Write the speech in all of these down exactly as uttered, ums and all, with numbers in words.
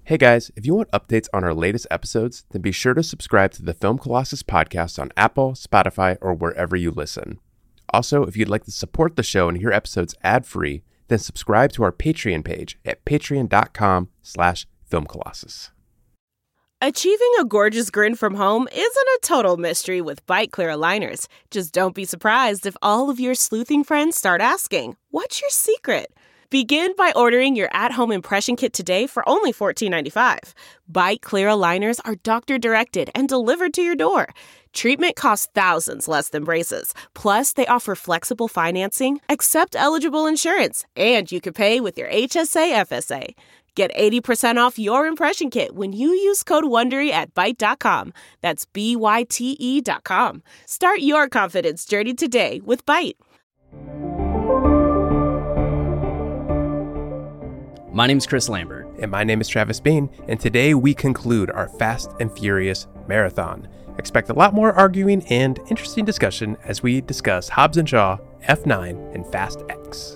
Hey guys, if you want updates on our latest episodes, then be sure to subscribe to the Film Colossus podcast on Apple, Spotify, or wherever you listen. Also, if you'd like to support the show and hear episodes ad-free, then subscribe to our Patreon page at patreon.com slash filmcolossus. Achieving a gorgeous grin from home isn't a total mystery with Byte Clear aligners. Just don't be surprised if all of your sleuthing friends start asking, "What's your secret?" Begin by ordering your at-home impression kit today for only fourteen ninety-five. Byte Clear aligners are doctor-directed and delivered to your door. Treatment costs thousands less than braces. Plus, they offer flexible financing, accept eligible insurance, and you can pay with your H S A F S A. Get eighty percent off your impression kit when you use code WONDERY at byte dot com. That's B Y T E dot com. Start your confidence journey today with Byte. My name is Chris Lambert. And my name is Travis Bean, and today we conclude our Fast and Furious marathon. Expect a lot more arguing and interesting discussion as we discuss Hobbs and Shaw, F nine, and Fast X.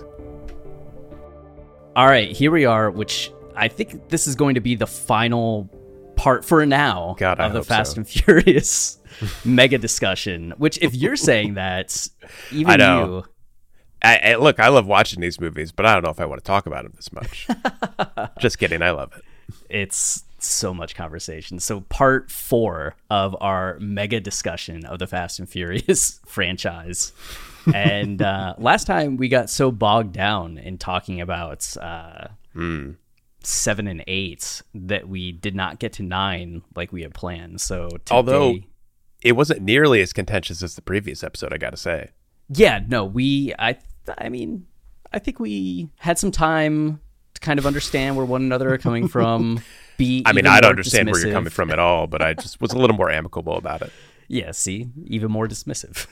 All right, here we are, which I think this is going to be the final part for now God, I of the hope Fast so. and Furious mega discussion, which if you're saying that, even I know. you... I, I, look, I love watching these movies, but I don't know if I want to talk about them this much. Just kidding, I love it. It's so much conversation. So part four of our mega discussion of the Fast and Furious franchise. And uh, last time we got so bogged down in talking about uh, Mm. seven and eight that we did not get to nine like we had planned. So today, Although it wasn't nearly as contentious as the previous episode, I gotta say. yeah, no, we, I, I mean, I think we had some time to kind of understand where one another are coming from. Be I mean, even I don't more understand where you're dismissive. coming from at all, but I just was a little more amicable about it. Yeah, see, even more dismissive.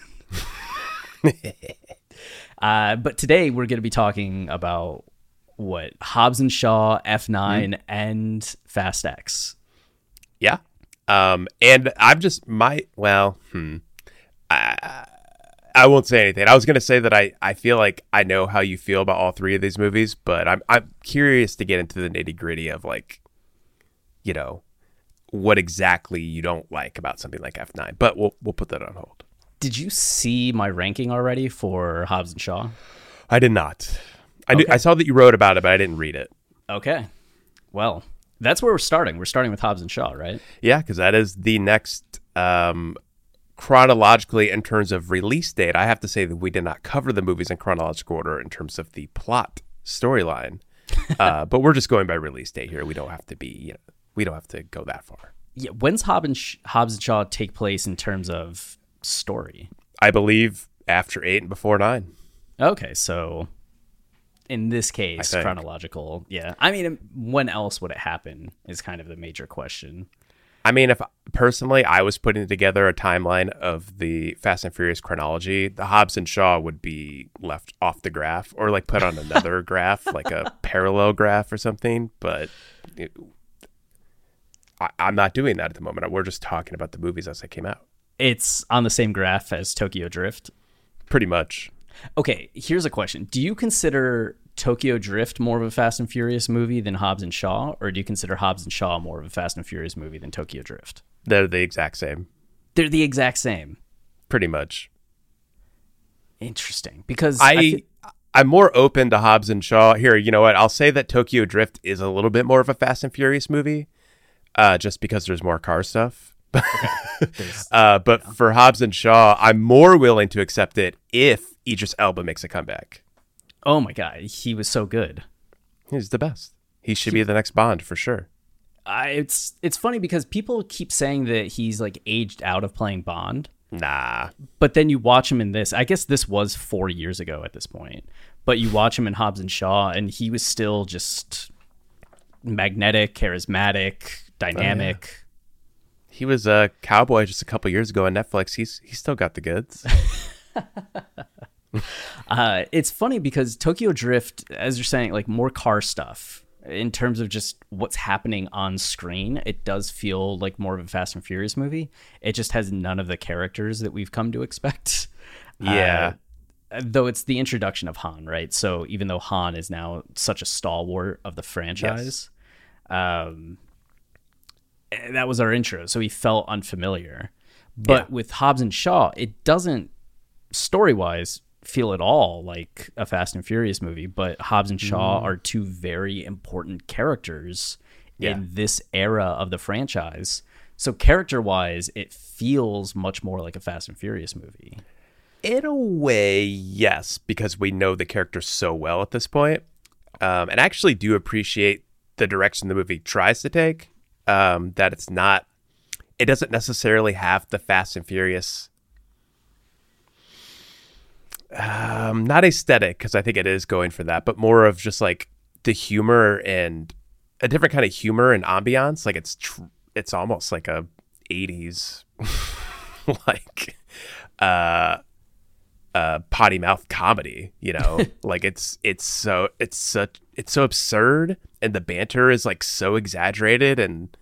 uh, but today we're going to be talking about what Hobbs and Shaw, F nine, mm. and Fast X. Yeah. Um, and I'm just my well, hmm. I, I won't say anything. I was gonna say that I, I feel like I know how you feel about all three of these movies, but I'm I'm curious to get into the nitty gritty of like, you know, what exactly you don't like about something like F nine. But we'll we'll put that on hold. Did you see my ranking already for Hobbs and Shaw? I did not. I Okay. knew, I saw that you wrote about it, but I didn't read it. Okay. Well, that's where we're starting. We're starting with Hobbs and Shaw, right? Yeah, because that is the next um, chronologically in terms of release date. I have to say that we did not cover the movies in chronological order in terms of the plot storyline, uh, but we're just going by release date here. We don't have to be, you know, we don't have to go that far. Yeah. When's Hobbs and, Sh- Hobbs and Shaw take place in terms of story? I believe after eight and before nine. Okay, so in this case, I think. chronological. Yeah. I mean, when else would it happen is kind of the major question. I mean, if personally I was putting together a timeline of the Fast and Furious chronology, the Hobbs and Shaw would be left off the graph or like put on another graph, like a parallel graph or something. But it, I, I'm not doing that at the moment. We're just talking about the movies as they came out. It's on the same graph as Tokyo Drift. Pretty much. Okay, here's a question. Do you consider Tokyo Drift more of a Fast and Furious movie than Hobbs and Shaw, or do you consider Hobbs and Shaw more of a Fast and Furious movie than Tokyo Drift? They're the exact same. They're the exact same. Pretty much. Interesting. Because I, I feel- I'm more open to Hobbs and Shaw. Here, you know what? I'll say that Tokyo Drift is a little bit more of a Fast and Furious movie, uh, just because there's more car stuff. uh, but yeah. for Hobbs and Shaw, I'm more willing to accept it if Idris Elba makes a comeback. Oh my God, he was so good. He's the best. He should be the next Bond for sure. I, it's it's funny because people keep saying that he's like aged out of playing Bond. Nah. But then you watch him in this. I guess this was four years ago at this point. But you watch him in Hobbs and Shaw, and he was still just magnetic, charismatic, dynamic. Oh, yeah. He was a cowboy just a couple years ago on Netflix. He's he's still got the goods. uh, it's funny because Tokyo Drift, as you're saying, like more car stuff in terms of just what's happening on screen. It does feel like more of a Fast and Furious movie. It just has none of the characters that we've come to expect. Yeah. Uh, though it's the introduction of Han, right? So even though Han is now such a stalwart of the franchise, yes. um, that was our intro, so he felt unfamiliar. But Yeah. with Hobbs and Shaw, it doesn't story-wise feel at all like a Fast and Furious movie, but Hobbs and Shaw Mm. are two very important characters Yeah. in this era of the franchise. So character-wise, it feels much more like a Fast and Furious movie. In a way, yes, because we know the characters so well at this point. Um, and I actually do appreciate the direction the movie tries to take. Um, that it's not, it doesn't necessarily have the Fast and Furious, um, not aesthetic, because I think it is going for that, but more of just like the humor and a different kind of humor and ambiance. Like it's, tr- it's almost like a eighties, like, uh, uh potty mouth comedy, you know. Like it's it's so it's such it's so absurd, and the banter is like so exaggerated, and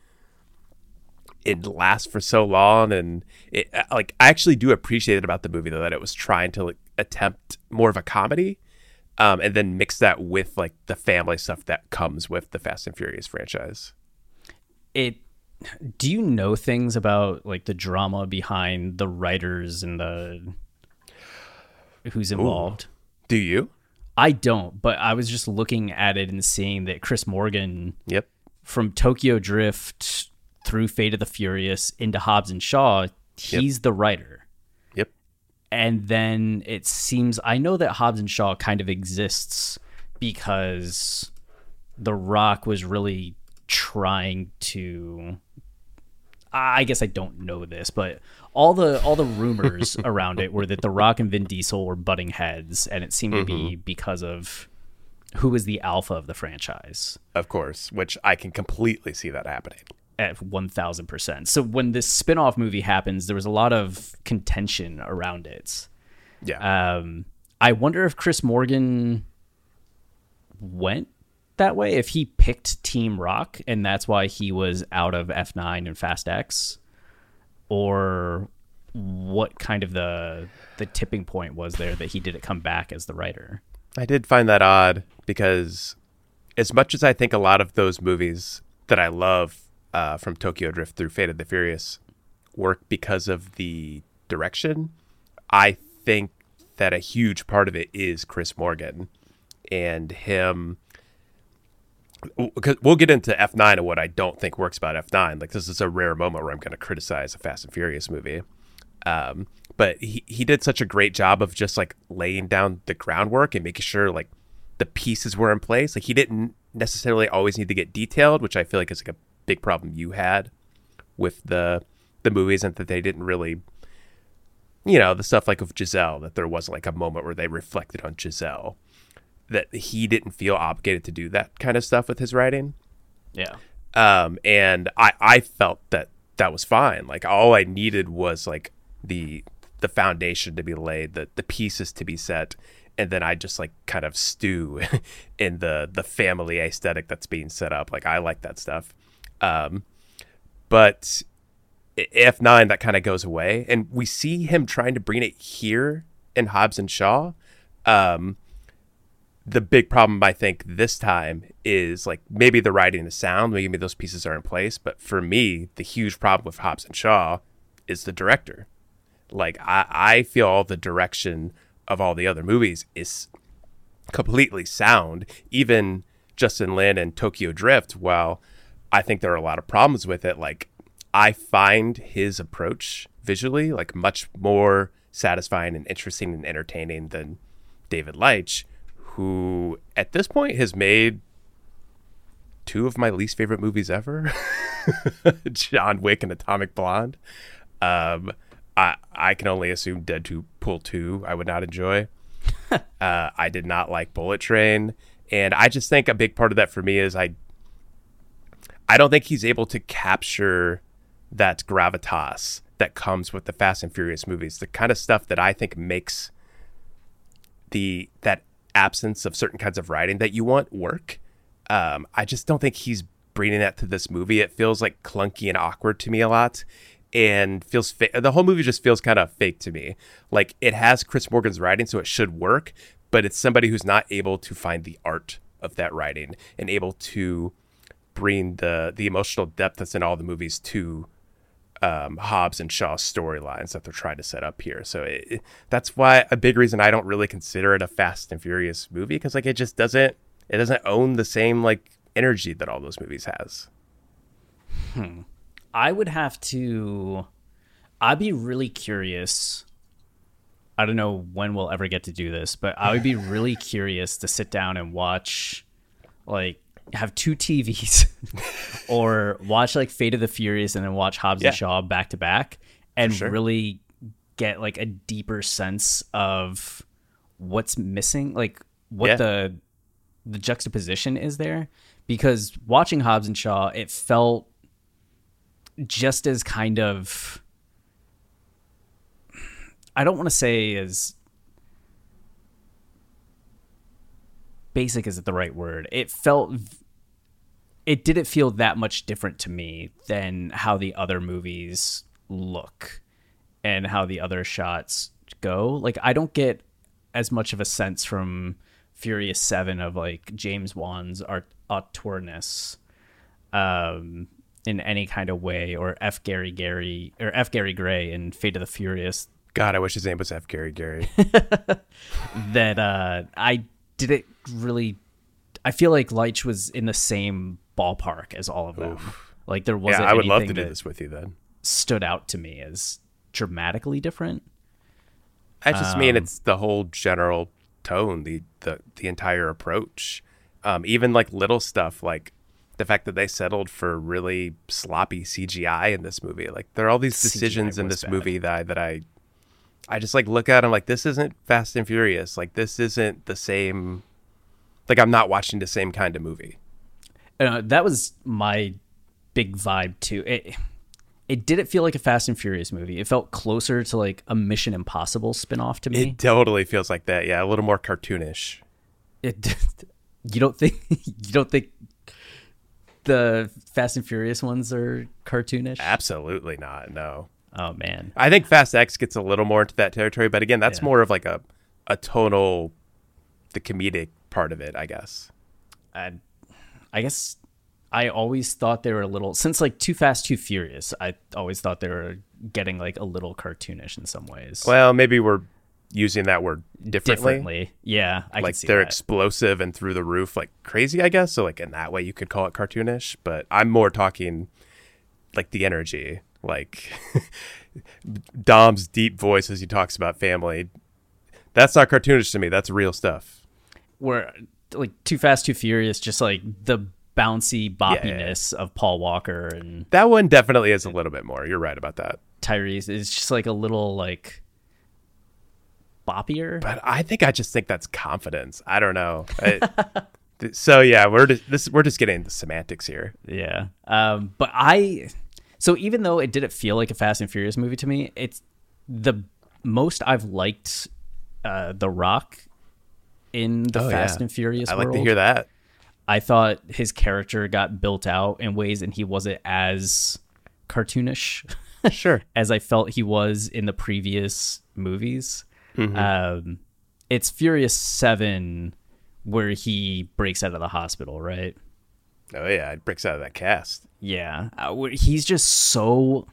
it lasts for so long. And it like I actually do appreciate it about the movie though, that it was trying to like attempt more of a comedy, um and then mix that with like the family stuff that comes with the Fast and Furious franchise. It do you know things about like the drama behind the writers and the who's involved? Ooh. Do you? I don't, but I was just looking at it and seeing that Chris Morgan, Yep. from Tokyo Drift through Fate of the Furious into Hobbs and Shaw, he's Yep. the writer. Yep. And then it seems, I know that Hobbs and Shaw kind of exists because The Rock was really trying to, I guess I don't know this, but all the all the rumors around it were that The Rock and Vin Diesel were butting heads, and it seemed mm-hmm. to be because of who was the alpha of the franchise. Of course, which I can completely see that happening. At one thousand percent. So when this spin-off movie happens, there was a lot of contention around it. Yeah. Um, I wonder if Chris Morgan went that way, if he picked Team Rock, and that's why he was out of F nine and Fast X, or what kind of the the tipping point was there that he didn't come back as the writer. I did find that odd, because as much as I think a lot of those movies that I love uh, from Tokyo Drift through Fate of the Furious work because of the direction, I think that a huge part of it is Chris Morgan and him. Because we'll get into F nine and what I don't think works about F nine. Like, this is a rare moment where I'm going to criticize a Fast and Furious movie. Um, but he, he did such a great job of just like laying down the groundwork and making sure like the pieces were in place. Like, he didn't necessarily always need to get detailed, which I feel like is like a big problem you had with the the movies, and that they didn't really, you know, the stuff like with Giselle, that there wasn't like a moment where they reflected on Giselle. That he didn't feel obligated to do that kind of stuff with his writing. Yeah. Um, and I, I felt that that was fine. Like, all I needed was like the the foundation to be laid, the the pieces to be set, and then I just like kind of stew in the the family aesthetic that's being set up. Like, I like that stuff. Um, but F nine, that kind of goes away, and we see him trying to bring it here in Hobbs and Shaw. Um, the big problem, I think, this time is like maybe the writing and the sound, maybe those pieces are in place. But for me, the huge problem with Hobbs and Shaw is the director. Like, I, I feel all the direction of all the other movies is completely sound. Even Justin Lin and Tokyo Drift, while I think there are a lot of problems with it, like, I find his approach visually like much more satisfying and interesting and entertaining than David Leitch, who at this point has made two of my least favorite movies ever. John Wick and Atomic Blonde. Um, I I can only assume Deadpool two I would not enjoy. uh, I did not like Bullet Train. And I just think a big part of that for me is I I don't think he's able to capture that gravitas that comes with the Fast and Furious movies. The kind of stuff that I think makes the that absence of certain kinds of writing that you want work. Um, I just don't think he's bringing that to this movie. It feels like clunky and awkward to me a lot, and feels fa- the whole movie just feels kind of fake to me. Like, it has Chris Morgan's writing, so it should work, but it's somebody who's not able to find the art of that writing and able to bring the the emotional depth that's in all the movies to um, Hobbs and Shaw's storylines that they're trying to set up here. So it, it, that's why a big reason I don't really consider it a Fast and Furious movie, because like it just doesn't it doesn't own the same like energy that all those movies has. Hmm. I would have to. I'd be really curious. I don't know when we'll ever get to do this, but I would be really curious to sit down and watch, like, have two T Vs or watch like Fate of the Furious and then watch Hobbs Yeah. and Shaw back to back and sure. really get like a deeper sense of what's missing, like what Yeah. the the juxtaposition is there. Because watching Hobbs and Shaw, it felt just as kind of, I don't want to say as basic isn't the right word. It felt, it didn't feel that much different to me than how the other movies look and how the other shots go. Like, I don't get as much of a sense from Furious seven of like James Wan's art auteurness um, in any kind of way, or F. Gary Gary or F. Gary Gray in Fate of the Furious. God, I wish his name was F. Gary Gary. that uh, I didn't really. I feel like Leitch was in the same ballpark as all of them. Oof. Like there wasn't. Yeah, I would love to anything do that this with you then. stood out to me as dramatically different. I just mean Um, it's the whole general tone, the the the entire approach. Um, even like little stuff like the fact that they settled for really sloppy C G I in this movie. Like there are all these C G I decisions in was this bad. movie that I, that I I just like look at them like this isn't Fast and Furious. Like this isn't the same. Like I'm not watching the same kind of movie. Uh, that was my big vibe too. It it didn't feel like a Fast and Furious movie. It felt closer to like a Mission Impossible spinoff to me. It totally feels like that. Yeah, a little more cartoonish. It, you don't think you don't think the Fast and Furious ones are cartoonish? Absolutely not. No. Oh man. I think Fast X gets a little more into that territory, but again, that's Yeah. more of like a a tonal, the comedic part of it, I guess. I, I guess I always thought they were a little, since like Too Fast, Too Furious, I always thought they were getting like a little cartoonish in some ways. Well, maybe we're using that word differently. differently. Yeah, I Like can see they're that. explosive and through the roof, like crazy, I guess. So like in that way, you could call it cartoonish. But I'm more talking like the energy, like Dom's deep voice as he talks about family. That's not cartoonish to me. That's real stuff. Where like Too Fast, Too Furious, just like the bouncy yeah, yeah. boppiness of Paul Walker and That one definitely is a little bit more. You're right about that. Tyrese is just like a little like boppier. But I think I just think that's confidence. I don't know. I, th- so yeah, we're just, this we're just getting into semantics here. Yeah. Um, but I, so even though it didn't feel like a Fast and Furious movie to me, it's the most I've liked uh, The Rock in the Oh, Fast yeah. and Furious I world. like to hear that. I thought his character got built out in ways and he wasn't as cartoonish Sure. as I felt he was in the previous movies. Mm-hmm. Um, it's Furious seven where he breaks out of the hospital, right? Oh yeah, it breaks out of that cast. Yeah. Uh, where he's just so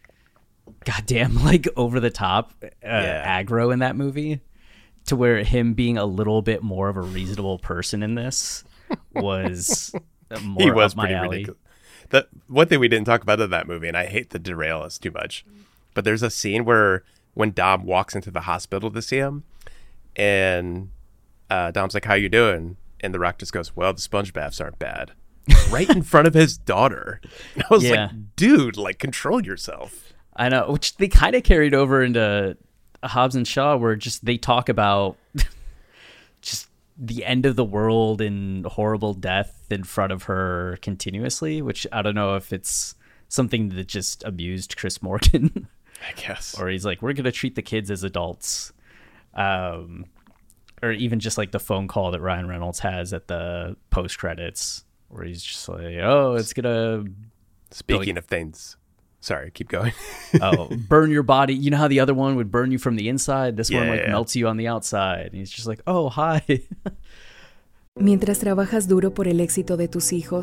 goddamn like over the top uh, Yeah. aggro in that movie, to where him being a little bit more of a reasonable person in this was more He was up my pretty alley. ridiculous. The one thing we didn't talk about in that movie, and I hate to derail us too much, but there's a scene where when Dom walks into the hospital to see him, and uh, Dom's like, "How you doing?" And The Rock just goes, "Well, the sponge baths aren't bad." Right in front of his daughter. I was Yeah. like, "Dude, like, control yourself." I know, which they kind of carried over into Hobbs and Shaw, where just they talk about just the end of the world and horrible death in front of her continuously, which I don't know if it's something that just amused Chris Morgan. I guess. Or he's like, we're going to treat the kids as adults. Um, or even just like the phone call that Ryan Reynolds has at the post credits, where he's just like, oh, it's going to Speaking of things, sorry, keep going. oh, burn your body. You know how the other one would burn you from the inside? This one Yeah, like yeah. melts you on the outside. And he's just like, oh, hi. Mientras trabajas duro por el éxito de tus hijos,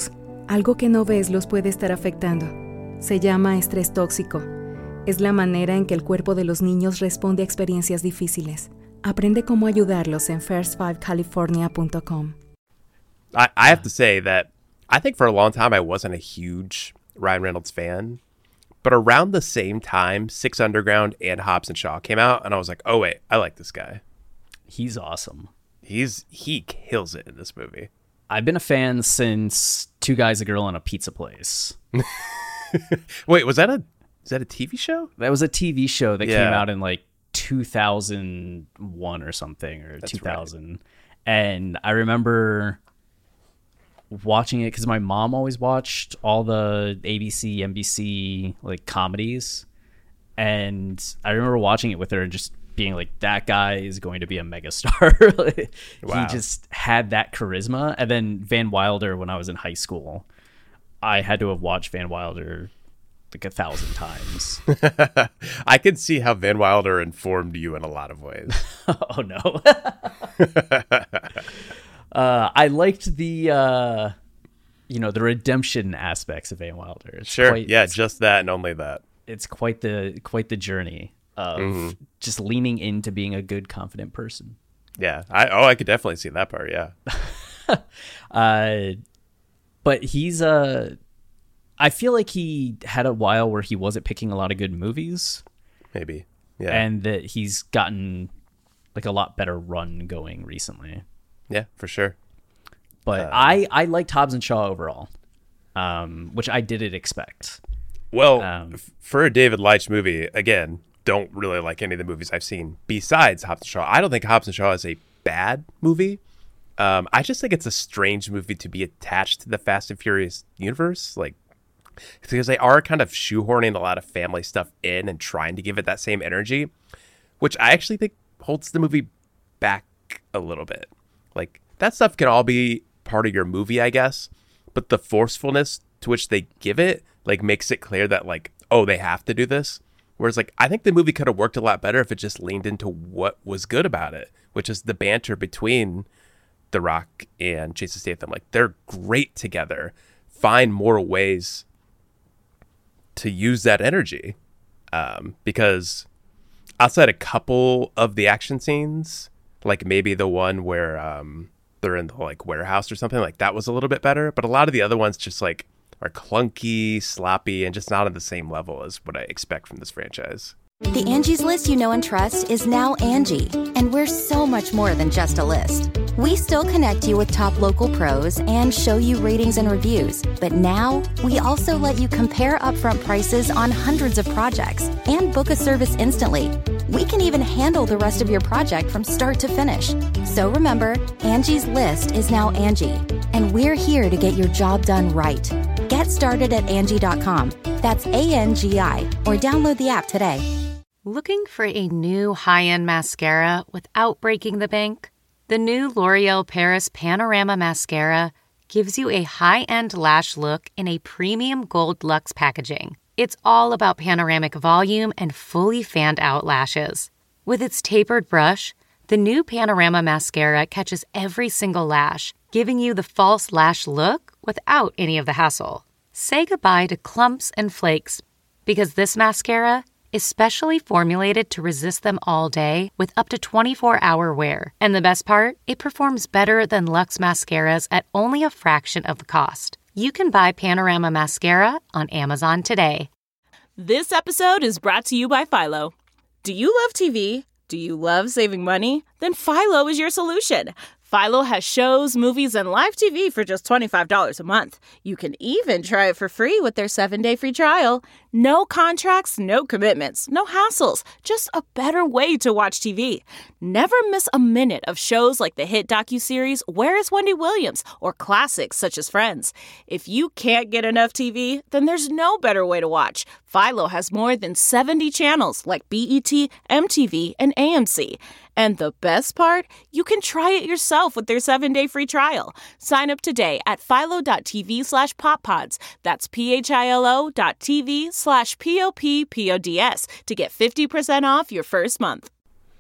Algo que no ves los puede estar afectando. Se llama estrés tóxico. Es la manera en que el cuerpo de los niños responde a experiencias difíciles. Aprende cómo ayudarlos en first five california punto com. I, I have to say that I think for a long time I wasn't a huge Ryan Reynolds fan. But around the same time, Six Underground and Hobbs and Shaw came out, and I was like, oh, wait, I like this guy. He's awesome. He's He kills it in this movie. I've been a fan since Two Guys, a Girl, and a Pizza Place. Wait, was that a is that a T V show? That was a T V show that Yeah. came out in like two thousand one or something, or That's two thousand. Right. And I remember watching it because my mom always watched all the A B C, N B C like comedies. And I remember watching it with her and just being like, that guy is going to be a megastar. Like, wow. He just had that charisma. And then Van Wilder, when I was in high school, I had to have watched Van Wilder like a thousand times. I could see how Van Wilder informed you in a lot of ways. Oh, no. uh, I liked the, uh, you know, the redemption aspects of Van Wilder. It's sure. Quite, yeah, just that and only that. It's quite the quite the journey of mm-hmm. just leaning into being a good, confident person. Yeah. I Oh, I could definitely see that part. Yeah. uh, but he's uh, I feel like he had a while where he wasn't picking a lot of good movies. Maybe. Yeah. And that he's gotten like a lot better run going recently. Yeah, for sure. But uh, I, I liked Hobbs and Shaw overall, um, which I didn't expect. Well, um, f- for a David Leitch movie, again, don't really like any of the movies I've seen besides Hobbs and Shaw. I don't think Hobbs and Shaw is a bad movie. Um, I just think it's a strange movie to be attached to the Fast and Furious universe. Like, because they are kind of shoehorning a lot of family stuff in and trying to give it that same energy, which I actually think holds the movie back a little bit. Like, that stuff can all be part of your movie, I guess, but the forcefulness to which they give it, like, makes it clear that, like, oh, they have to do this. Whereas, like, I think the movie could have worked a lot better if it just leaned into what was good about it, which is the banter between The Rock and Jason Statham. Like, they're great together. Find more ways to use that energy. Um, because outside a couple of the action scenes, like maybe the one where um, they're in the, like, warehouse or something, like, that was a little bit better. But a lot of the other ones just, like, are clunky, sloppy, and just not on the same level as what I expect from this franchise. The Angie's List you know and trust is now Angie, and we're so much more than just a list. We still connect you with top local pros and show you ratings and reviews, but now we also let you compare upfront prices on hundreds of projects and book a service instantly. We can even handle the rest of your project from start to finish. So remember, Angie's List is now Angie, and we're here to get your job done right. Get started at Angie dot com. That's A N G I, or download the app today. Looking for a new high-end mascara without breaking the bank? The new L'Oreal Paris Panorama Mascara gives you a high-end lash look in a premium gold luxe packaging. It's all about panoramic volume and fully fanned-out lashes. With its tapered brush, the new Panorama Mascara catches every single lash, giving you the false lash look without any of the hassle. Say goodbye to clumps and flakes, because this mascara is specially formulated to resist them all day with up to twenty-four hour wear. And the best part? It performs better than Luxe mascaras at only a fraction of the cost. You can buy Panorama Mascara on Amazon today. This episode is brought to you by Philo. Do you love T V? Do you love saving money? Then Philo is your solution. Philo has shows, movies, and live T V for just twenty-five dollars a month. You can even try it for free with their seven-day free trial. No contracts, no commitments, no hassles. Just a better way to watch T V. Never miss a minute of shows like the hit docuseries Where is Wendy Williams? Or classics such as Friends. If you can't get enough T V, then there's no better way to watch. Philo has more than seventy channels like B E T, M T V, and A M C. And the best part? You can try it yourself with their seven-day free trial. Sign up today at philo.tv slash poppods. That's P-H-I-L-O dot TV slash P-O-P-P-O-D-S to get fifty percent off your first month.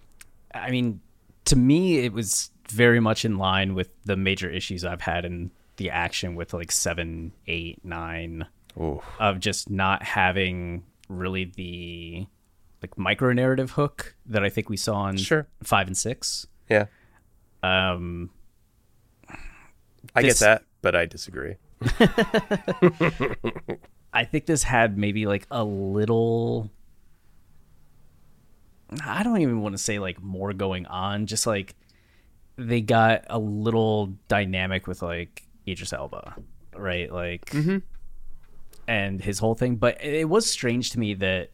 I mean, to me, it was very much in line with the major issues I've had in the action with like seven, eight, nine, Ooh. of just not having really the like micro narrative hook that I think we saw in Sure. five and six. Yeah. Um, I this- get that, but I disagree. I think this had maybe like a little, I don't even want to say like more going on, just like they got a little dynamic with like Idris Elba, right? Like, Mm-hmm. and his whole thing. But it was strange to me that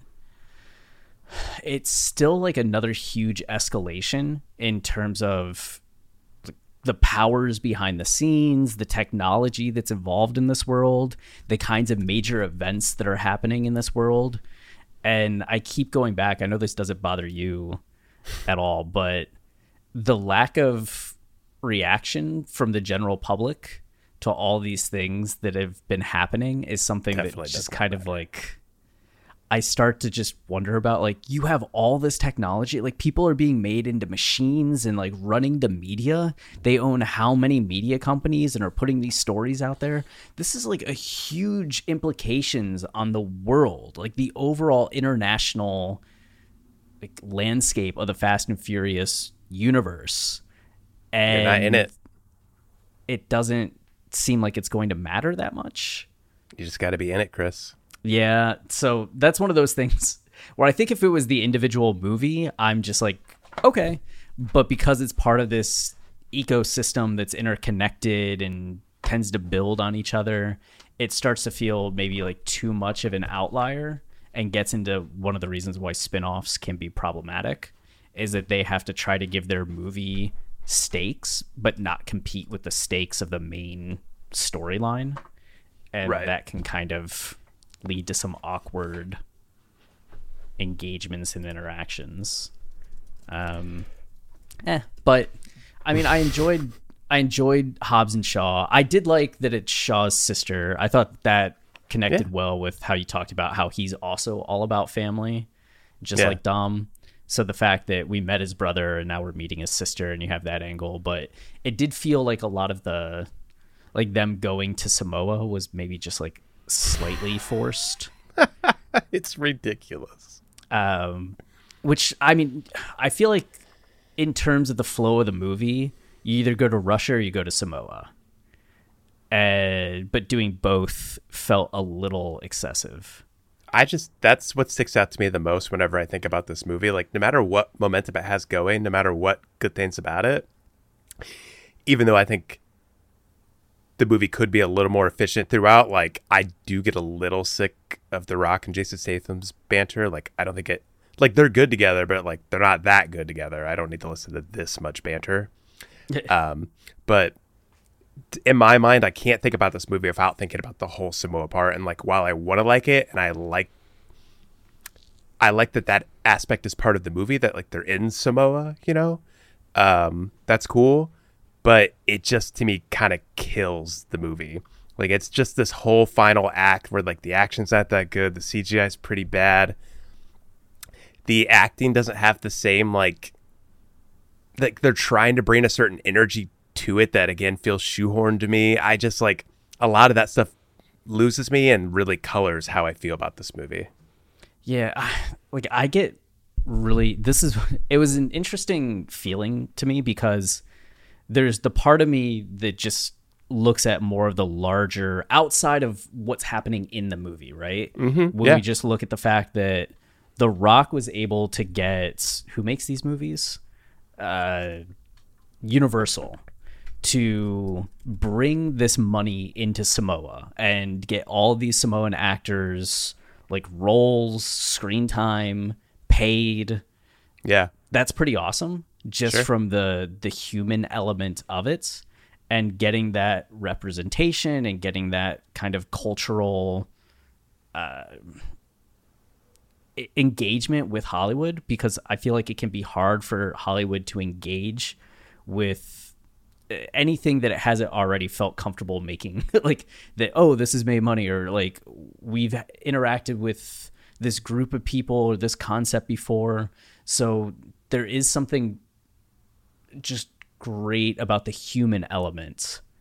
it's still like another huge escalation in terms of the powers behind the scenes, the technology that's involved in this world, the kinds of major events that are happening in this world. And I keep going back. I know this doesn't bother you at all, but the lack of reaction from the general public to all these things that have been happening is something Definitely that just doesn't kind of like, I start to just wonder about, like, you have all this technology, like people are being made into machines and like running the media. They own how many media companies and are putting these stories out there. This is like a huge implications on the world, like the overall international like landscape of the Fast and Furious universe. And You're not in it. It doesn't seem like it's going to matter that much. You just got to be in it, Chris. Yeah, so that's one of those things where I think if it was the individual movie, I'm just like, okay. But because it's part of this ecosystem that's interconnected and tends to build on each other, it starts to feel maybe like too much of an outlier and gets into one of the reasons why spin-offs can be problematic, is that they have to try to give their movie stakes, but not compete with the stakes of the main storyline. And Right. that can kind of lead to some awkward engagements and interactions. Um, eh, but I mean, I enjoyed, I enjoyed Hobbs and Shaw. I did like that it's Shaw's sister. I thought that connected Yeah. well with how you talked about how he's also all about family, just Yeah. like Dom. So the fact that we met his brother and now we're meeting his sister and you have that angle, but it did feel like a lot of the, like them going to Samoa was maybe just like slightly forced. It's ridiculous. Um, which, I mean, I feel like in terms of the flow of the movie, you either go to Russia or you go to Samoa. Uh, but doing both felt a little excessive. I just, that's what sticks out to me the most whenever I think about this movie. Like, no matter what momentum it has going, no matter what good things about it, even though I think the movie could be a little more efficient throughout, like, I do get a little sick of The Rock and Jason Statham's banter. Like, I don't think it, like, they're good together, but, like, they're not that good together. I don't need to listen to this much banter. um, but in my mind, I can't think about this movie without thinking about the whole Samoa part. And like, while I want to like it, and I like, I like that that aspect is part of the movie, that like they're in Samoa, you know, um, that's cool. But it just, to me, kind of kills the movie. Like, it's just this whole final act where like the action's not that good. The C G I is pretty bad. The acting doesn't have the same, like, like they're trying to bring a certain energy to it that again feels shoehorned to me. I just, like, a lot of that stuff loses me and really colors how I feel about this movie. Yeah, I- like I get really, this is, it was an interesting feeling to me because there's the part of me that just looks at more of the larger outside of what's happening in the movie, right? Mm-hmm, when yeah. we just look at the fact that The Rock was able to get, who makes these movies? Uh, Universal, to bring this money into Samoa and get all these Samoan actors like roles, screen time, paid. Yeah. That's pretty awesome, just Sure. from the the human element of it, and getting that representation and getting that kind of cultural uh, e- engagement with Hollywood, because I feel like it can be hard for Hollywood to engage with anything that it hasn't already felt comfortable making. Like that, oh, this has made money, or like we've interacted with this group of people or this concept before. So there is something just great about the human element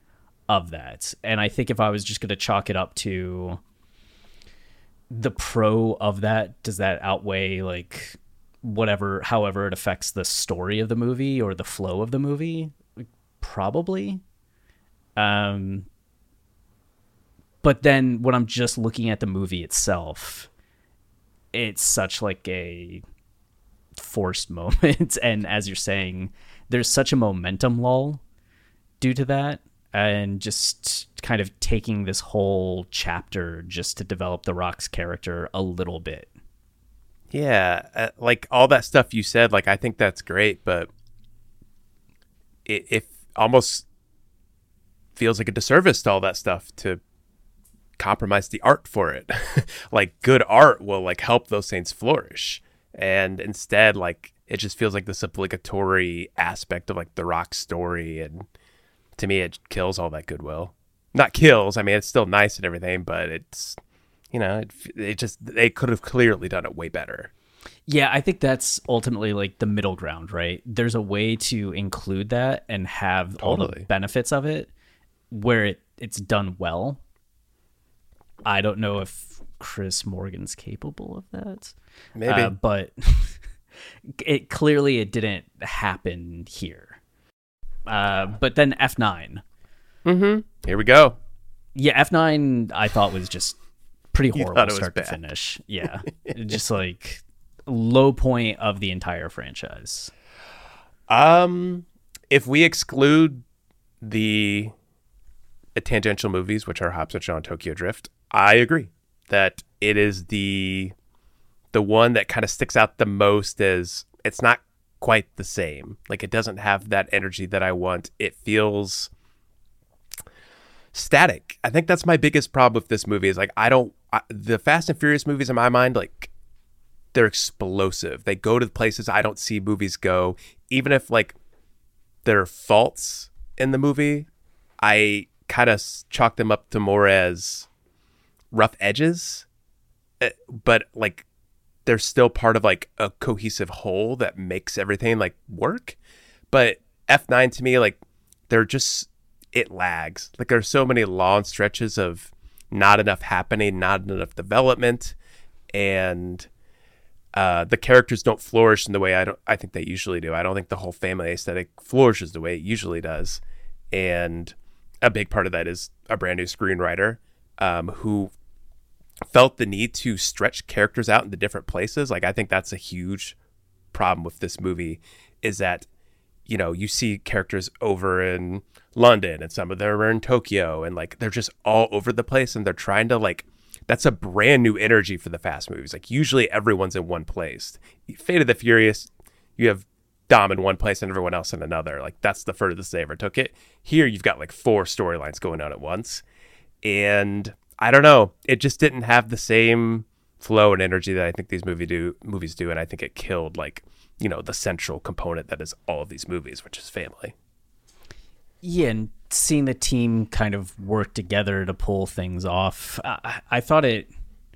of that. And I think if I was just going to chalk it up to the pro of that, does that outweigh like whatever, however it affects the story of the movie or the flow of the movie? Probably. Um, but then when I'm just looking at the movie itself, it's such like a forced moment. And as you're saying, there's such a momentum lull due to that, and just kind of taking this whole chapter just to develop The Rock's character a little bit. Yeah, uh, like all that stuff you said, like I think that's great, but it, it almost feels like a disservice to all that stuff to compromise the art for it. Like good art will like help those things flourish, and instead like it just feels like this obligatory aspect of like The Rock's story, and to me it kills all that goodwill. Not kills, I mean it's still nice and everything, but it's, you know, it, it just, they could have clearly done it way better. Yeah, I think that's ultimately like the middle ground, right? There's a way to include that and have all the Totally. benefits of it where it, it's done well. I don't know if Chris Morgan's capable of that. Maybe. Uh, but it clearly it didn't happen here. Uh, but then F nine. Mm-hmm. Here we go. Yeah, F nine I thought was just pretty You horrible thought it was start to bad. finish. Yeah. Just like low point of the entire franchise. Um, if we exclude the tangential movies, which are Hobbs and Shaw and Tokyo Drift, I agree that it is the the one that kind of sticks out the most as it's not quite the same. Like it doesn't have that energy that I want. It feels static. I think that's my biggest problem with this movie is like I don't I, the Fast and Furious movies in my mind, like they're explosive. They go to the places I don't see movies go. Even if like there are faults in the movie, I kind of chalk them up to more as rough edges, uh, but like they're still part of like a cohesive whole that makes everything like work. But F nine to me, like they're just, it lags. Like there's so many long stretches of not enough happening, not enough development, and uh, the characters don't flourish in the way I don't. I think they usually do. I don't think the whole family aesthetic flourishes the way it usually does, and a big part of that is a brand new screenwriter um, who felt the need to stretch characters out into different places. Like I think that's a huge problem with this movie, is that, you know, you see characters over in London and some of them are in Tokyo, and like they're just all over the place, and they're trying to like, that's a brand new energy for the Fast movies. Like usually everyone's in one place. Fate of the Furious, you have Dom in one place and everyone else in another. Like that's the furthest they ever took it. Here you've got like four storylines going on at once, and I don't know, it just didn't have the same flow and energy that I think these movie do movies do, and I think it killed like, you know, the central component that is all of these movies, which is family. Yeah, and seeing the team kind of work together to pull things off, I, I thought it.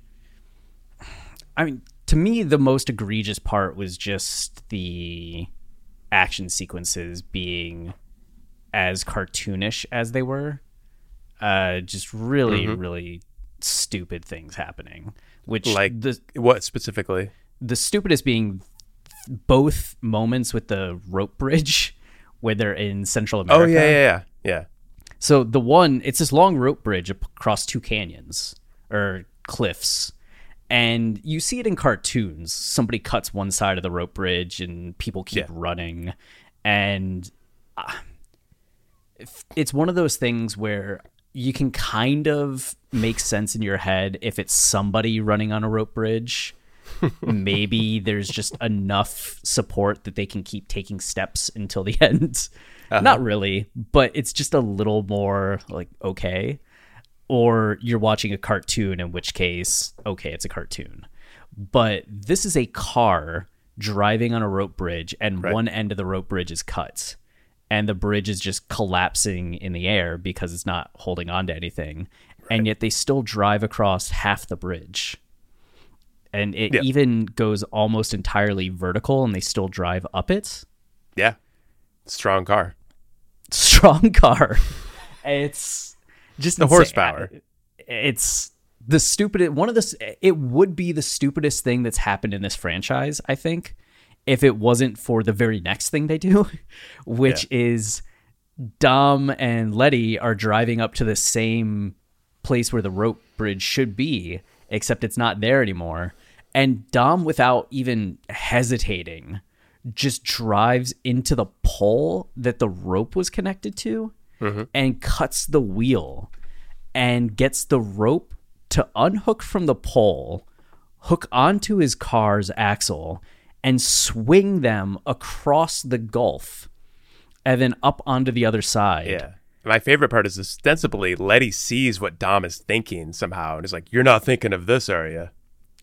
I mean, to me, the most egregious part was just the action sequences being as cartoonish as they were. Uh, just really, Mm-hmm. really stupid things happening. Which Like the what specifically? the stupidest being both moments with the rope bridge where they're in Central America. Oh yeah, yeah, yeah, yeah. So the one, it's this long rope bridge across two canyons or cliffs. And you see it in cartoons. Somebody cuts one side of the rope bridge and people keep Yeah. running. And uh, it's one of those things where you can kind of make sense in your head if it's somebody running on a rope bridge. Maybe there's just enough support that they can keep taking steps until the end. Uh-huh. Not really, but it's just a little more like, okay. Or you're watching a cartoon, in which case, okay, it's a cartoon. But this is a car driving on a rope bridge, and Right. one end of the rope bridge is cut. And the bridge is just collapsing in the air because it's not holding on to anything. Right. And yet they still drive across half the bridge. And it Yeah. even goes almost entirely vertical, and they still drive up it. Yeah. Strong car. Strong car. It's just the insane. horsepower. It's the stupidest one of the it would be the stupidest thing that's happened in this franchise, I think, if it wasn't for the very next thing they do, which yeah. is Dom and Letty are driving up to the same place where the rope bridge should be, except it's not there anymore. And Dom, without even hesitating, just drives into the pole that the rope was connected to mm-hmm. and cuts the wheel and gets the rope to unhook from the pole, hook onto his car's axle, and swing them across the gulf and then up onto the other side. Yeah. My favorite part is ostensibly Letty sees what Dom is thinking somehow and is like, "You're not thinking of this, are you?"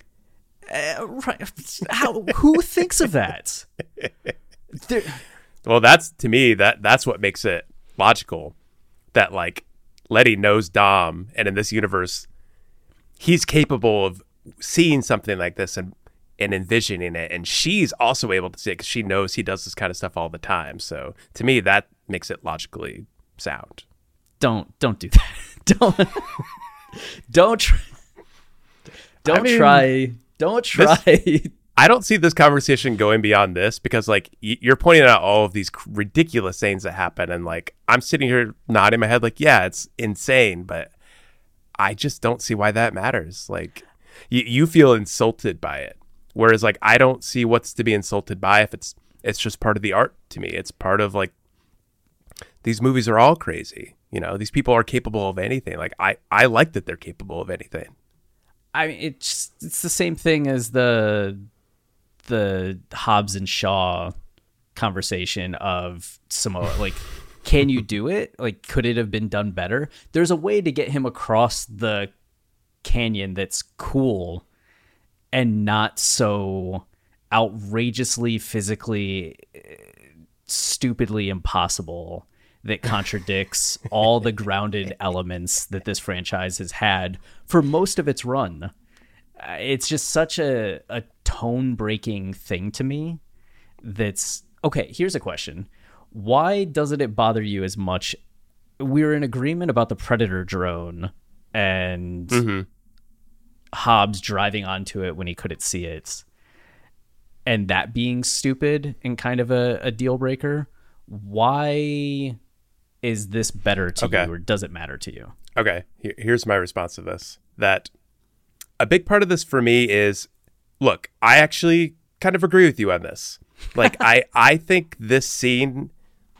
Uh, right. How? Who thinks of that? There... Well, that's to me that that's what makes it logical. That like Letty knows Dom, and in this universe, he's capable of seeing something like this and and envisioning it, and she's also able to see it because she knows he does this kind of stuff all the time. So to me, that makes it logically sound. Don't don't do that. don't don't try. Don't I mean, try. Don't try. This, I don't see this conversation going beyond this because, like, you're pointing out all of these ridiculous things that happen, and like I'm sitting here nodding my head, like, yeah, it's insane, but I just don't see why that matters. Like, you you feel insulted by it, whereas like I don't see what's to be insulted by if it's it's just part of the art to me. It's part of like these movies are all crazy. You know, these people are capable of anything. Like I I like that they're capable of anything. I mean, it's it's the same thing as the the Hobbs and Shaw conversation of Samoa. Like, can you do it? Like, could it have been done better? There's a way to get him across the canyon that's cool and not so outrageously, physically, stupidly impossible that contradicts all the grounded elements that this franchise has had for most of its run. It's just such a, a tone-breaking thing to me that's... Okay, here's a question. Why doesn't it bother you as much? We're in agreement about the Predator drone and mm-hmm. Hobbs driving onto it when he couldn't see it, and that being stupid and kind of a, a deal breaker. Why is this better to okay. you, or does it matter to you? Okay, here's my response to this. That a big part of this for me is, look, I actually kind of agree with you on this. Like, I, I think this scene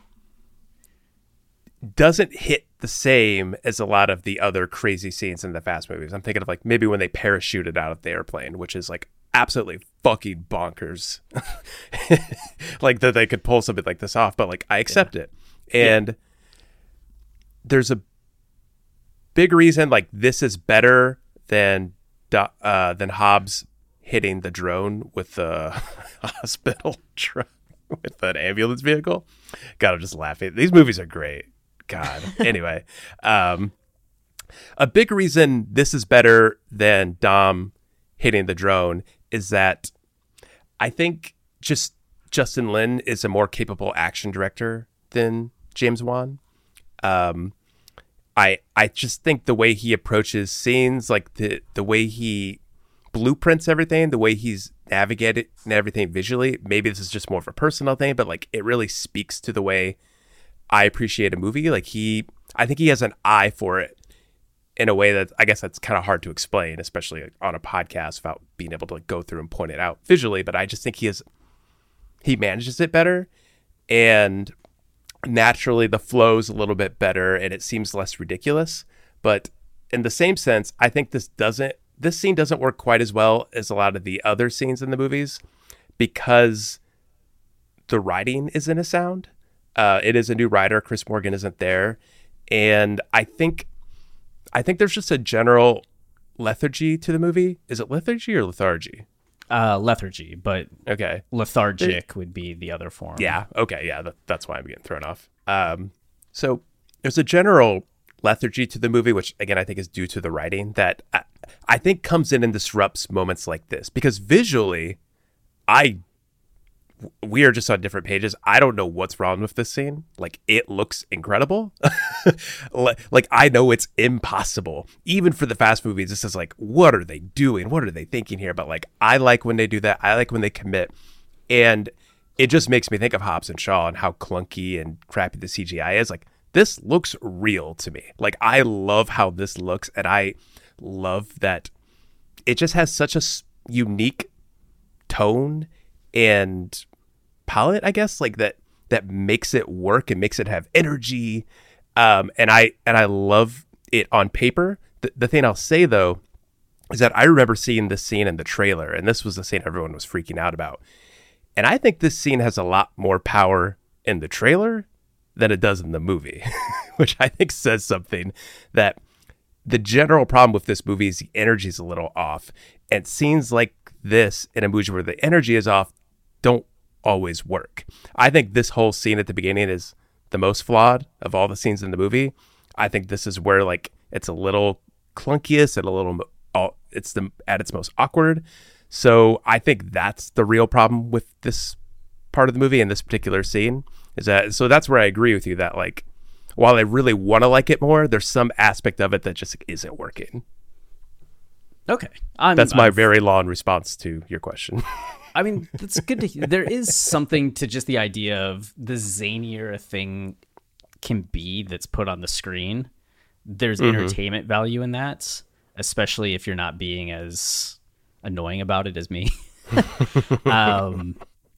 doesn't hit the same as a lot of the other crazy scenes in the Fast movies. I'm thinking of like maybe when they parachuted out of the airplane, which is like absolutely fucking bonkers. Like that they could pull something like this off, but like I accept yeah. it. And yeah. there's a big reason like this is better than uh, than Hobbs hitting the drone with the hospital truck with an ambulance vehicle. God, I'm just laughing. These movies are great. God. Anyway, um, a big reason this is better than Dom hitting the drone is that I think just Justin Lin is a more capable action director than James Wan. Um, I I just think the way he approaches scenes, like the the way he blueprints everything, the way he's navigated and everything visually. Maybe this is just more of a personal thing, but like it really speaks to the way I appreciate a movie. Like he, I think he has an eye for it in a way that I guess that's kind of hard to explain, especially on a podcast without being able to like go through and point it out visually. But I just think he is, he manages it better, and naturally the flow's a little bit better and it seems less ridiculous. But in the same sense, I think this doesn't, this scene doesn't work quite as well as a lot of the other scenes in the movies because the writing isn't as sound. Uh, it is a new writer. Chris Morgan isn't there. And I think I think there's just a general lethargy to the movie. Is it lethargy or lethargy? Uh, lethargy, but okay. lethargic would be the other form. Yeah, okay, yeah, that, that's why I'm getting thrown off. Um, so there's a general lethargy to the movie, which, again, I think is due to the writing that I, I think comes in and disrupts moments like this. Because visually, I we are just on different pages. I don't know what's wrong with this scene. Like, it looks incredible. Like, I know it's impossible. Even for the fast movies, this is like, what are they doing? What are they thinking here? But like, I like when they do that. I like when they commit. And it just makes me think of Hobbs and Shaw and how clunky and crappy the C G I is. Like, this looks real to me. Like, I love how this looks. And I love that it just has such a unique tone and palette, I guess, like that that makes it work and makes it have energy. Um, and I and I love it on paper. The, the thing I'll say though is that I remember seeing this scene in the trailer, and this was the scene everyone was freaking out about. And I think this scene has a lot more power in the trailer than it does in the movie, which I think says something that the general problem with this movie is the energy is a little off. And scenes like this in a movie where the energy is off don't always work. I think this whole scene at the beginning is the most flawed of all the scenes in the movie. I think this is where like it's a little clunkiest and a little it's the at its most awkward. So I think that's the real problem with this part of the movie and this particular scene is that. So that's where I agree with you that like while I really want to like it more, there's some aspect of it that just isn't working. Okay, I'm, that's my I'm, very long response to your question. I mean, that's good to hear. There is something to just the idea of the zanier a thing can be that's put on the screen. There's mm-hmm. entertainment value in that, especially if you're not being as annoying about it as me. um,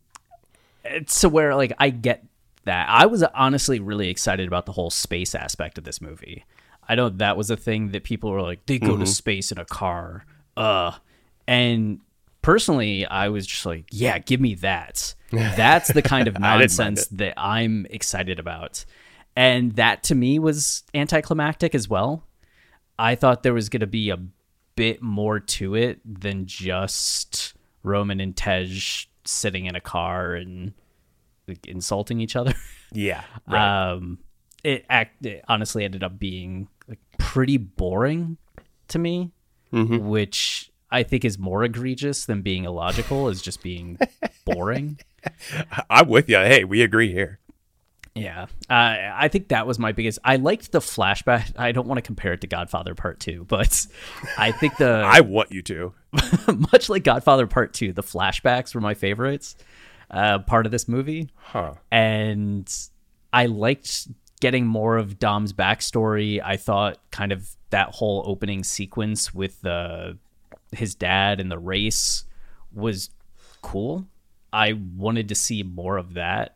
so where like I get that. I was honestly really excited about the whole space aspect of this movie. I know that was a thing that people were like, they go mm-hmm. to space in a car. Uh, and personally, I was just like, yeah, give me that. That's the kind of nonsense that I'm excited about. And that to me was anticlimactic as well. I thought there was going to be a bit more to it than just Roman and Tej sitting in a car and like, insulting each other. Yeah. Right. Um, it, act, it honestly ended up being like pretty boring to me, mm-hmm. which I think is more egregious than being illogical, is just being boring. I'm with you. Hey, we agree here. Yeah. Uh, I think that was my biggest... I liked the flashback. I don't want to compare it to Godfather Part two, but I think the... I want you to. Much like Godfather Part two, the flashbacks were my favorites uh, part of this movie. Huh. And I liked getting more of Dom's backstory. I thought kind of that whole opening sequence with uh, his dad and the race was cool. I wanted to see more of that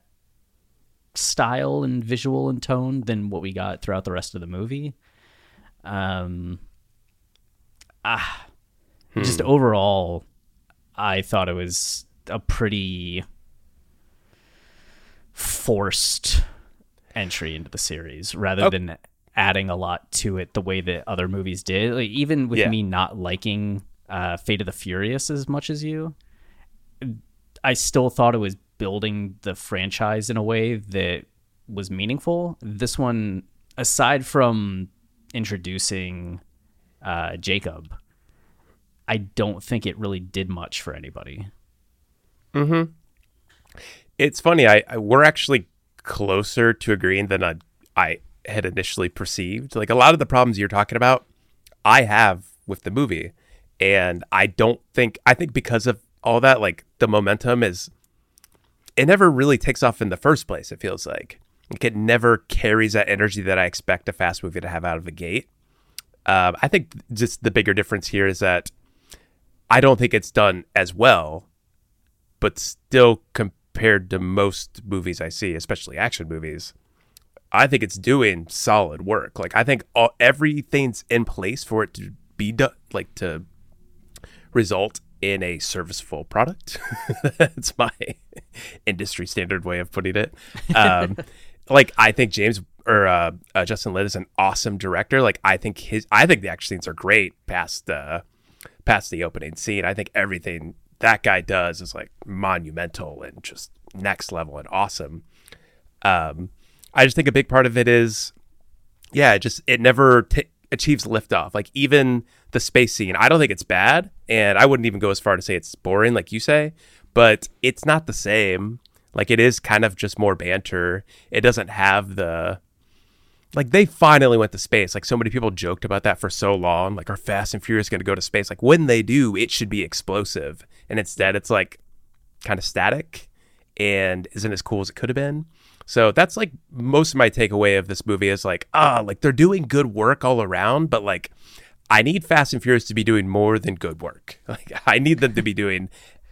style and visual and tone than what we got throughout the rest of the movie. Um, ah, hmm. Just overall, I thought it was a pretty forced entry into the series rather okay. than adding a lot to it the way that other movies did. Like, even with yeah. me not liking uh, Fate of the Furious as much as you, I still thought it was building the franchise in a way that was meaningful. This one, aside from introducing uh, Jacob, I don't think it really did much for anybody. Mm-hmm. It's funny. I, I we're actually closer to agreeing than I, I had initially perceived. Like a lot of the problems you're talking about, I have with the movie, and I don't think I think because of all that, like the momentum is. It never really takes off in the first place, it feels like. Like it never carries that energy that I expect a fast movie to have out of the gate. Um, I think just the bigger difference here is that I don't think it's done as well, but still compared to most movies I see, especially action movies, I think it's doing solid work. Like I think all, everything's in place for it to be done, like to result in a serviceable product. That's my industry standard way of putting it. Um, like I think James or uh, uh, Justin Lin is an awesome director. Like I think his, I think the action scenes are great past the, past the opening scene. I think everything that guy does is like monumental and just next level and awesome. Um, I just think a big part of it is, yeah, it just, it never t- achieves liftoff. Like even the space scene, I don't think it's bad, and I wouldn't even go as far to say it's boring like you say, but it's not the same. Like, it is kind of just more banter. It doesn't have the, like, they finally went to space. Like, so many people joked about that for so long. Like, are Fast and Furious going to go to space? Like, when they do, it should be explosive. And instead, it's like kind of static and isn't as cool as it could have been. So that's like most of my takeaway of this movie is like, ah, like they're doing good work all around, but like I need Fast and Furious to be doing more than good work. Like I need them to be doing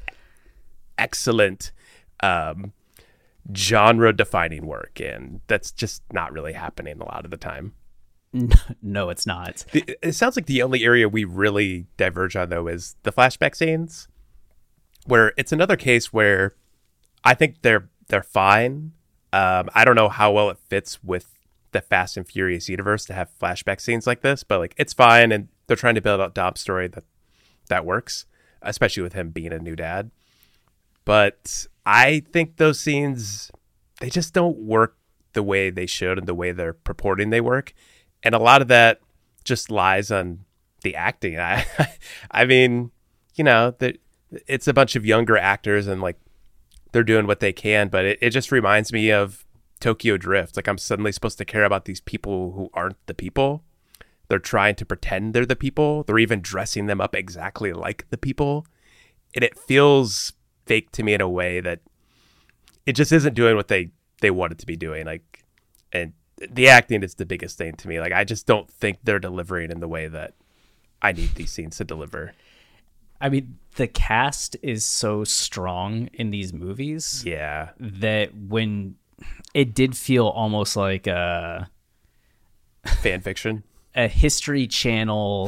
excellent, um, genre-defining work, and that's just not really happening a lot of the time. No, it's not. The, it sounds like the only area we really diverge on, though, is the flashback scenes, where it's another case where I think they're they're fine. Um, I don't know how well it fits with the Fast and Furious universe to have flashback scenes like this, but like it's fine, and they're trying to build out Dom's story that that works, especially with him being a new dad. But I think those scenes, they just don't work the way they should and the way they're purporting they work. And a lot of that just lies on the acting. I I mean, you know, that it's a bunch of younger actors and like they're doing what they can, but it, it just reminds me of Tokyo Drift. Like I'm suddenly supposed to care about these people who aren't the people. They're trying to pretend they're the people. They're even dressing them up exactly like the people. And it feels fake to me in a way that it just isn't doing what they, they want it to be doing. Like, and the acting is the biggest thing to me. Like, I just don't think they're delivering in the way that I need these scenes to deliver. I mean, the cast is so strong in these movies. Yeah. That when it did feel almost like a fan fiction, a History Channel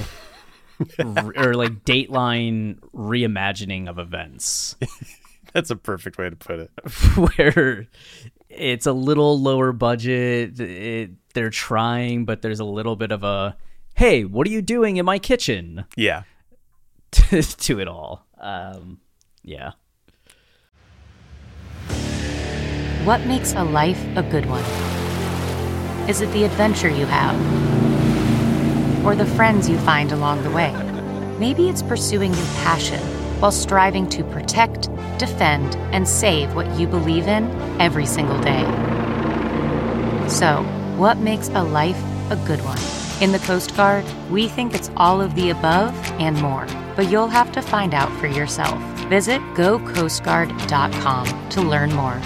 or like Dateline reimagining of events. That's a perfect way to put it. Where it's a little lower budget. It, they're trying, but there's a little bit of a, hey, what are you doing in my kitchen? Yeah. To, to it all. Um, yeah. What makes a life a good one? Is it the adventure you have? Or the friends you find along the way? Maybe it's pursuing your passion while striving to protect, defend, and save what you believe in every single day. So, what makes a life a good one? In the Coast Guard, we think it's all of the above and more, but you'll have to find out for yourself. Visit go coast guard dot com to learn more.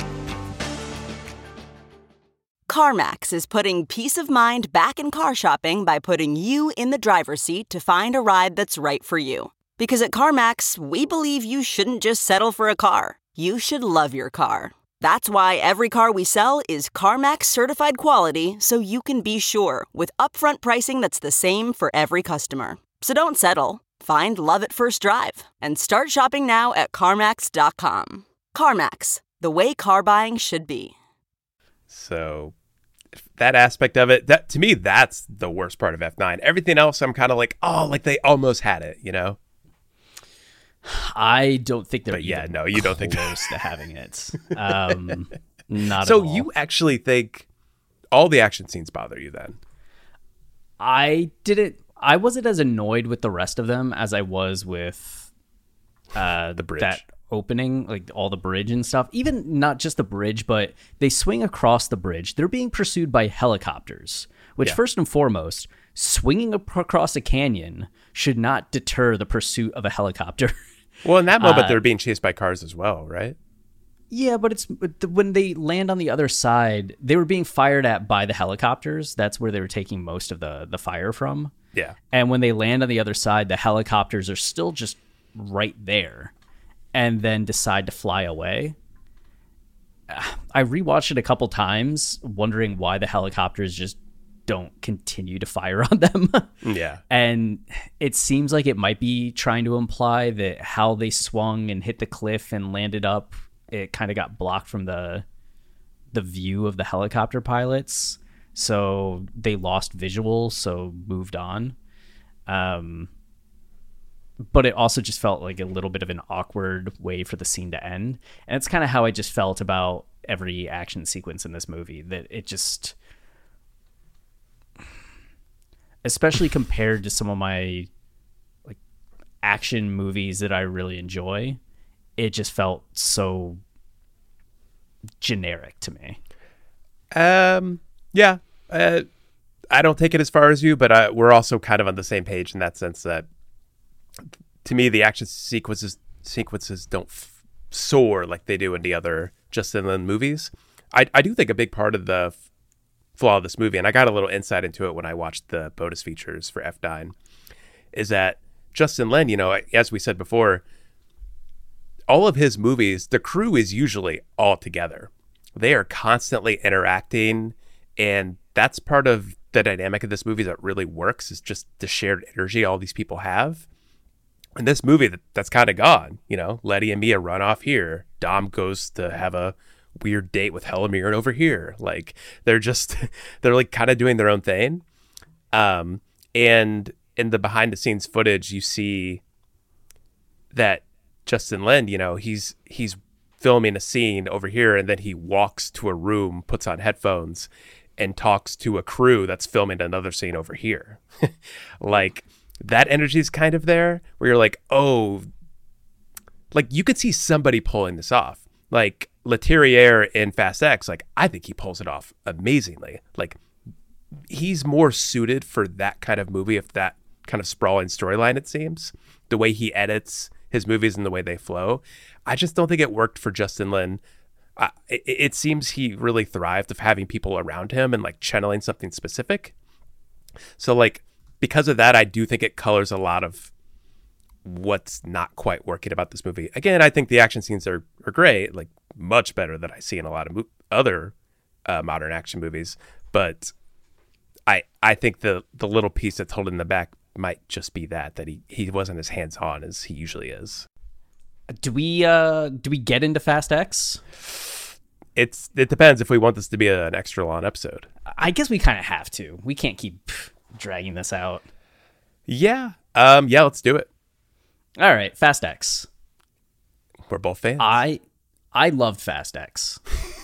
CarMax is putting peace of mind back in car shopping by putting you in the driver's seat to find a ride that's right for you. Because at CarMax, we believe you shouldn't just settle for a car. You should love your car. That's why every car we sell is CarMax certified quality, so you can be sure with upfront pricing that's the same for every customer. So don't settle. Find love at first drive and start shopping now at CarMax dot com. CarMax, the way car buying should be. So that aspect of it, that to me, that's the worst part of F nine. Everything else, I'm kind of like, oh, like they almost had it, you know? I don't think they're but yeah, no, you don't think close to having it. Um, not so at all. You actually think all the action scenes bother you then? I didn't. I wasn't as annoyed with the rest of them as I was with uh, the bridge. That opening, like all the bridge and stuff. Even not just the bridge, but they swing across the bridge. They're being pursued by helicopters, which yeah. first and foremost, swinging across a canyon should not deter the pursuit of a helicopter. Well, in that moment, uh, they're being chased by cars as well, right? Yeah, but it's when they land on the other side, they were being fired at by the helicopters. That's where they were taking most of the, the fire from. Yeah. And when they land on the other side, the helicopters are still just right there and then decide to fly away. I rewatched it a couple times, wondering why the helicopters just don't continue to fire on them. Yeah. And it seems like it might be trying to imply that how they swung and hit the cliff and landed up, it kind of got blocked from the the view of the helicopter pilots. So they lost visual, so moved on. Um, but it also just felt like a little bit of an awkward way for the scene to end. And it's kind of how I just felt about every action sequence in this movie, that it just, especially compared to some of my like action movies that I really enjoy, it just felt so generic to me. Um, yeah, uh, I don't take it as far as you, but I, we're also kind of on the same page in that sense that, to me, the action sequences sequences don't f- soar like they do in the other Justin Lin movies. I, I do think a big part of the f- flaw of this movie, and I got a little insight into it when I watched the bonus features for F nine, is that Justin Lin, you know, as we said before, all of his movies, the crew is usually all together. They are constantly interacting, and that's part of the dynamic of this movie that really works, is just the shared energy all these people have. In this movie, that, that's kind of gone. You know, Letty and Mia run off here. Dom goes to have a weird date with Helen Mirren over here. Like, they're just, they're like kind of doing their own thing. Um, and in the behind the scenes footage, you see that Justin Lin, you know, he's, he's filming a scene over here, and then he walks to a room, puts on headphones, and talks to a crew that's filming another scene over here. Like, that energy is kind of there, where you're like, oh, like you could see somebody pulling this off. Like Leterrier in Fast X, like I think he pulls it off amazingly. Like, he's more suited for that kind of movie, if that kind of sprawling storyline, it seems. The way he edits his movies and the way they flow. I just don't think it worked for Justin Lin. Uh, it, it seems he really thrived of having people around him and like channeling something specific. So like, because of that, I do think it colors a lot of what's not quite working about this movie. Again, I think the action scenes are, are great, like much better than I see in a lot of mo- other uh, modern action movies. But I I think the the little piece that's holding the back might just be that, that he, he wasn't as hands-on as he usually is. Do we uh do we get into Fast X? It's it depends if we want this to be a, an extra long episode. I guess we kind of have to. We can't keep dragging this out. Yeah. Um yeah, let's do it. All right, Fast X. We're both fans. I I loved Fast X.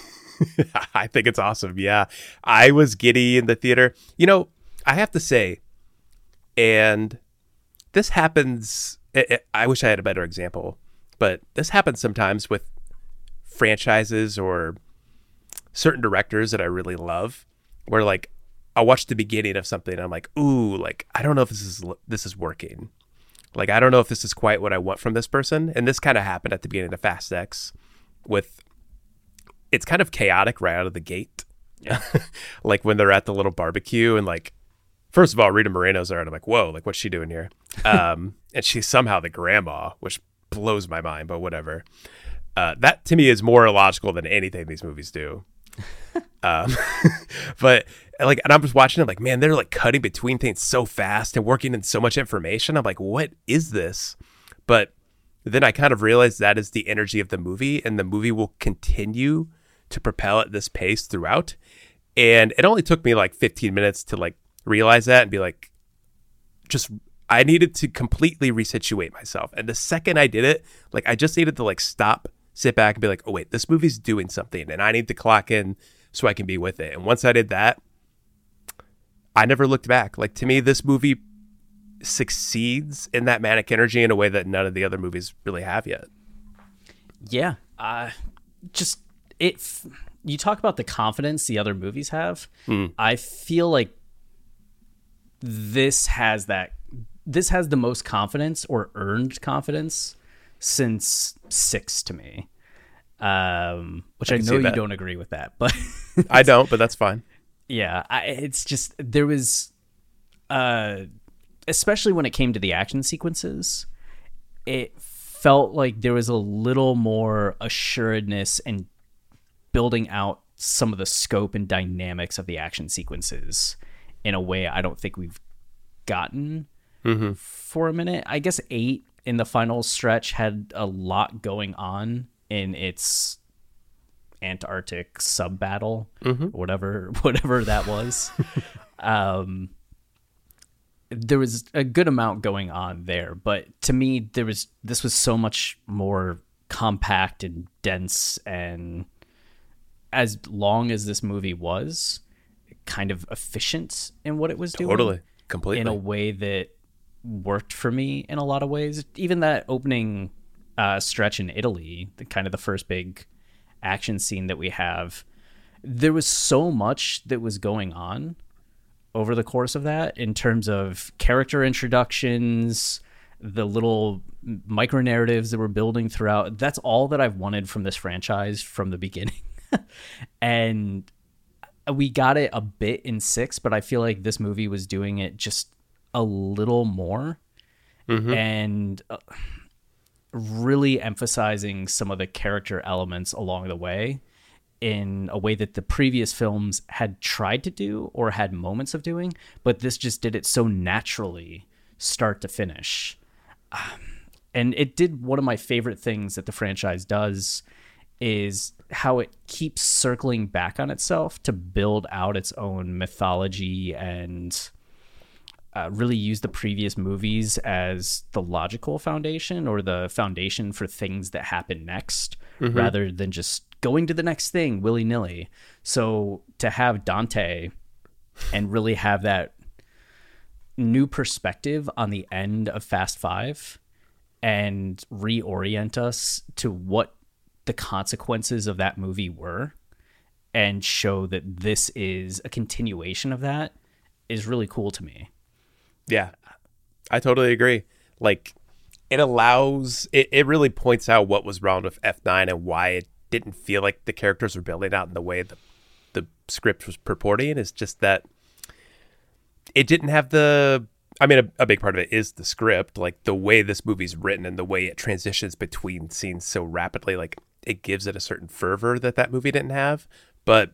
I think it's awesome. Yeah. I was giddy in the theater. You know, I have to say, and this happens, it, it, I wish I had a better example, but this happens sometimes with franchises or certain directors that I really love, where like I'll watch the beginning of something and I'm like, ooh, like I don't know if this is this is working. Like I don't know if this is quite what I want from this person. And this kind of happened at the beginning of Fast X with, it's kind of chaotic right out of the gate. Yeah. Like when they're at the little barbecue and like, first of all, Rita Moreno's there and I'm like, whoa, like what's she doing here? Um, and she's somehow the grandma, which blows my mind, but whatever. Uh, that to me is more illogical than anything these movies do. um, but like, and I'm just watching it like, man, they're like cutting between things so fast and working in so much information. I'm like, what is this? But then I kind of realized that is the energy of the movie, and the movie will continue to propel at this pace throughout. And it only took me like fifteen minutes to like realize that and be like, just, I needed to completely resituate myself. And the second I did it, like I just needed to like stop, sit back and be like, oh wait, this movie's doing something and I need to clock in so I can be with it. And once I did that, I never looked back. Like to me, this movie succeeds in that manic energy in a way that none of the other movies really have yet. Yeah. Uh, just it. F- you talk about the confidence the other movies have. Hmm. I feel like this has that. This has the most confidence or earned confidence since Six to me. Um, which I, I know you don't agree with that, but I don't, but that's fine. Yeah, I, it's just there was, uh, especially when it came to the action sequences, it felt like there was a little more assuredness and building out some of the scope and dynamics of the action sequences in a way I don't think we've gotten mm-hmm. for a minute. I guess eight in the final stretch had a lot going on in its Antarctic sub battle, mm-hmm. whatever whatever that was. um, there was a good amount going on there, but to me, there was this was so much more compact and dense, and as long as this movie was, kind of efficient in what it was doing. Totally, completely. In a way that worked for me in a lot of ways. Even that opening uh, stretch in Italy, the kind of the first big action scene that we have, there was so much that was going on over the course of that in terms of character introductions, the little micro narratives that we're building throughout. That's all that I've wanted from this franchise from the beginning. And we got it a bit in six, but I feel like this movie was doing it just a little more. Mm-hmm. And uh, really emphasizing some of the character elements along the way in a way that the previous films had tried to do or had moments of doing, but this just did it so naturally, start to finish. Um, and it did one of my favorite things that the franchise does, is how it keeps circling back on itself to build out its own mythology and uh, really use the previous movies as the logical foundation or the foundation for things that happen next, mm-hmm. rather than just going to the next thing willy-nilly. So to have Dante and really have that new perspective on the end of Fast Five and reorient us to what the consequences of that movie were and show that this is a continuation of that is really cool to me. Yeah, I totally agree. Like, it allows, it, it really points out what was wrong with F nine and why it didn't feel like the characters were building out in the way the the script was purporting. It's just that it didn't have the, I mean, a, a big part of it is the script, like the way this movie's written and the way it transitions between scenes so rapidly, like it gives it a certain fervor that that movie didn't have. But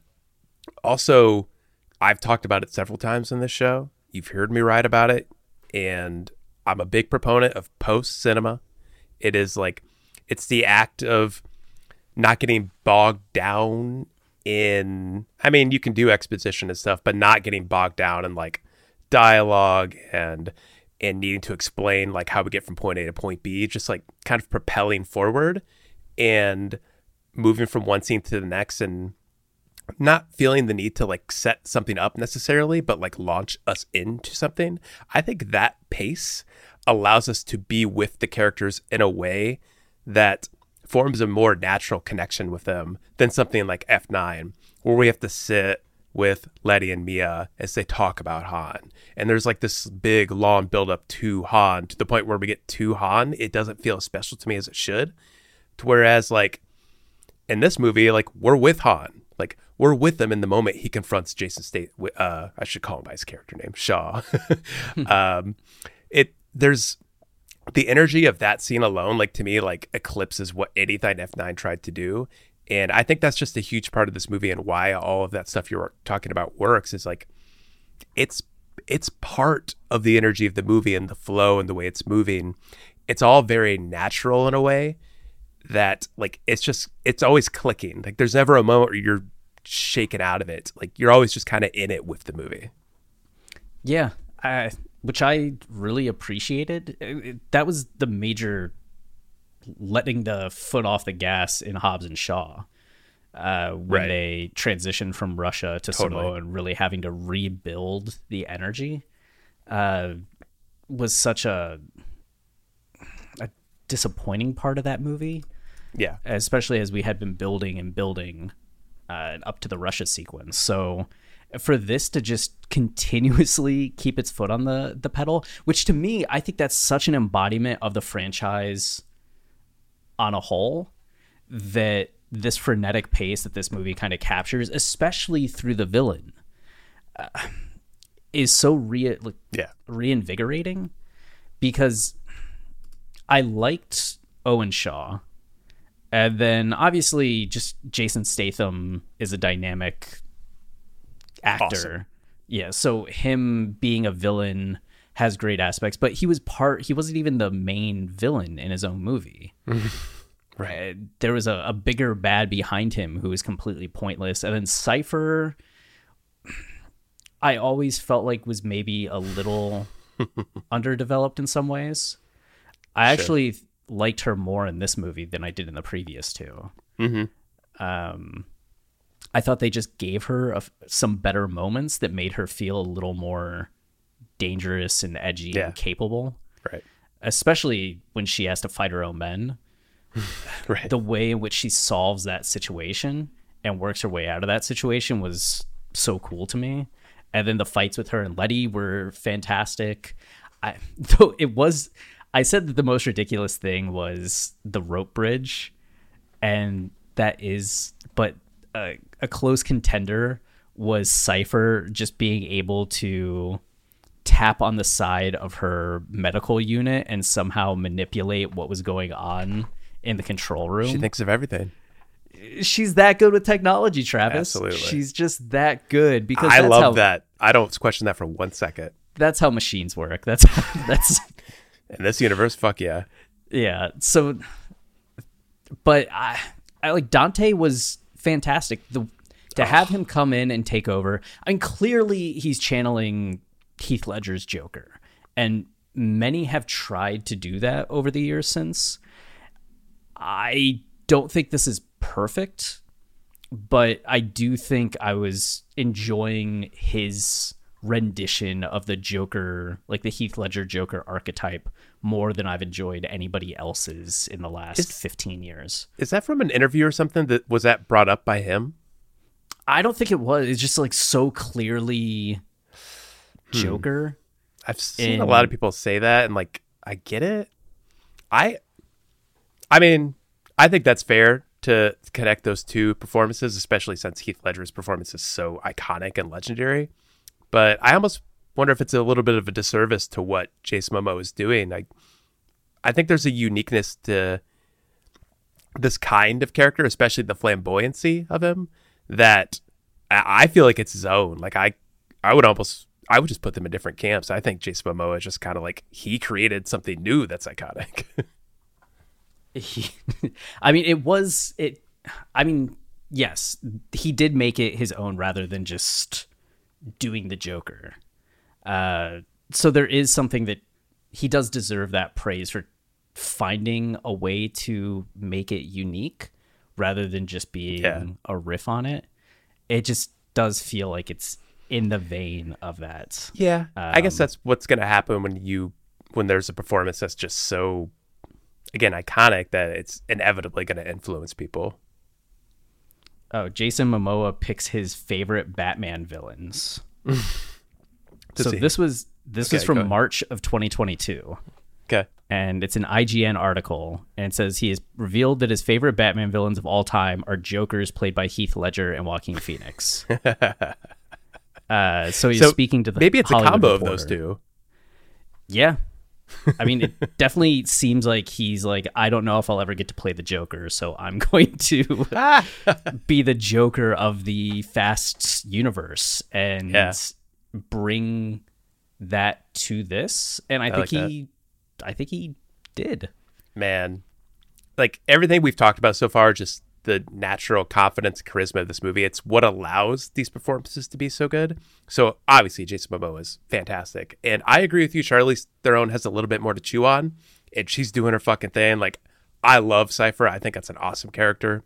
also, I've talked about it several times in this show. You've heard me write about it, and I'm a big proponent of post cinema. It is like, it's the act of not getting bogged down in, I mean, you can do exposition and stuff, but not getting bogged down in like dialogue and and needing to explain like how we get from point A to point B, just like kind of propelling forward and moving from one scene to the next and not feeling the need to like set something up necessarily, but like launch us into something. I think that pace allows us to be with the characters in a way that forms a more natural connection with them than something like F nine, where we have to sit with Letty and Mia as they talk about Han. And there's like this big, long build up to Han, to the point where we get to Han, it doesn't feel as special to me as it should. To whereas like in this movie, like we're with Han. Like we're with him in the moment he confronts Jason Statham. Uh, I should call him by his character name, Shaw. um, it there's the energy of that scene alone, like to me, like eclipses what anything F nine tried to do. And I think that's just a huge part of this movie and why all of that stuff you're talking about works is like, it's, it's part of the energy of the movie and the flow and the way it's moving. It's all very natural in a way that like, it's just, it's always clicking. Like there's never a moment where you're shaken out of it. Like you're always just kind of in it with the movie. Yeah. I, which I really appreciated. It, that was the major letting the foot off the gas in Hobbs and Shaw uh, when right. they transitioned from Russia to totally. Samoa and really having to rebuild the energy uh, was such a, a disappointing part of that movie. Yeah. Especially as we had been building and building uh, up to the Russia sequence. So for this to just continuously keep its foot on the, the pedal, which to me, I think that's such an embodiment of the franchise on a whole, that this frenetic pace that this movie kind of captures, especially through the villain, uh, is so re- like, yeah. reinvigorating, because I liked Owen Shaw. And then obviously just Jason Statham is a dynamic actor. Awesome. Yeah, so him being a villain has great aspects, but he was part, he wasn't even the main villain in his own movie. Right. Uh, there was a, a bigger bad behind him who was completely pointless. And then Cypher, I always felt like was maybe a little underdeveloped in some ways. I sure. actually liked her more in this movie than I did in the previous two. Mm-hmm. Um, I thought they just gave her a, some better moments that made her feel a little more dangerous and edgy yeah. and capable. Right. Especially when she has to fight her own men. right. the way in which she solves that situation and works her way out of that situation was so cool to me. And then the fights with her and Letty were fantastic. I though it was I said that the most ridiculous thing was the rope bridge, and that is but a, a close contender was Cypher just being able to tap on the side of her medical unit and somehow manipulate what was going on in the control room. She thinks of everything. She's that good with technology, Travis. Absolutely. She's just that good because I that's love how, that. I don't question that for one second. That's how machines work. That's that's In this universe, fuck yeah. yeah. So, but I, I like Dante was fantastic. The to Oh. have him come in and take over. I mean, clearly he's channeling Heath Ledger's Joker, and many have tried to do that over the years since. I don't think this is perfect, but I do think I was enjoying his rendition of the Joker, like the Heath Ledger Joker archetype, more than I've enjoyed anybody else's in the last Is- fifteen years. Is that from an interview or something? That was that brought up by him? I don't think it was. It's just like so clearly Joker. I've seen In- a lot of people say that, and like, I get it. I, I mean, I think that's fair to connect those two performances, especially since Heath Ledger's performance is so iconic and legendary. But I almost wonder if it's a little bit of a disservice to what Jason Momoa is doing. Like, I think there's a uniqueness to this kind of character, especially the flamboyancy of him, that I I feel like it's his own. Like, I, I would almost, I would just put them in different camps. I think Jason Momoa is just kind of like, he created something new that's iconic. He, I mean, it was it. I mean, yes, he did make it his own rather than just doing the Joker. Uh, so there is something that he does deserve that praise for finding a way to make it unique rather than just being Yeah. a riff on it. It just does feel like it's in the vein of that. Yeah, I guess Um, that's what's going to happen when you when there's a performance that's just so, again, iconic that it's inevitably going to influence people. Oh, Jason Momoa picks his favorite Batman villains. So see. this was this was Okay, go from ahead. March of twenty twenty-two, Okay. and it's an I G N article, and it says he has revealed that his favorite Batman villains of all time are Jokers played by Heath Ledger and Joaquin Phoenix. uh, so he's So speaking to the maybe it's Hollywood a combo Reporter. of those two. Yeah. I mean, it definitely seems like he's like, I don't know if I'll ever get to play the Joker, so I'm going to be the Joker of the Fast universe and Yeah. bring that to this. And I, I think like he, I think he did. Man, like everything we've talked about so far, just the natural confidence and charisma of this movie, it's what allows these performances to be so good. So obviously Jason Momoa is fantastic, and I agree with you. Charlize Theron has a little bit more to chew on, and she's doing her fucking thing. Like, I love Cypher. I think that's an awesome character.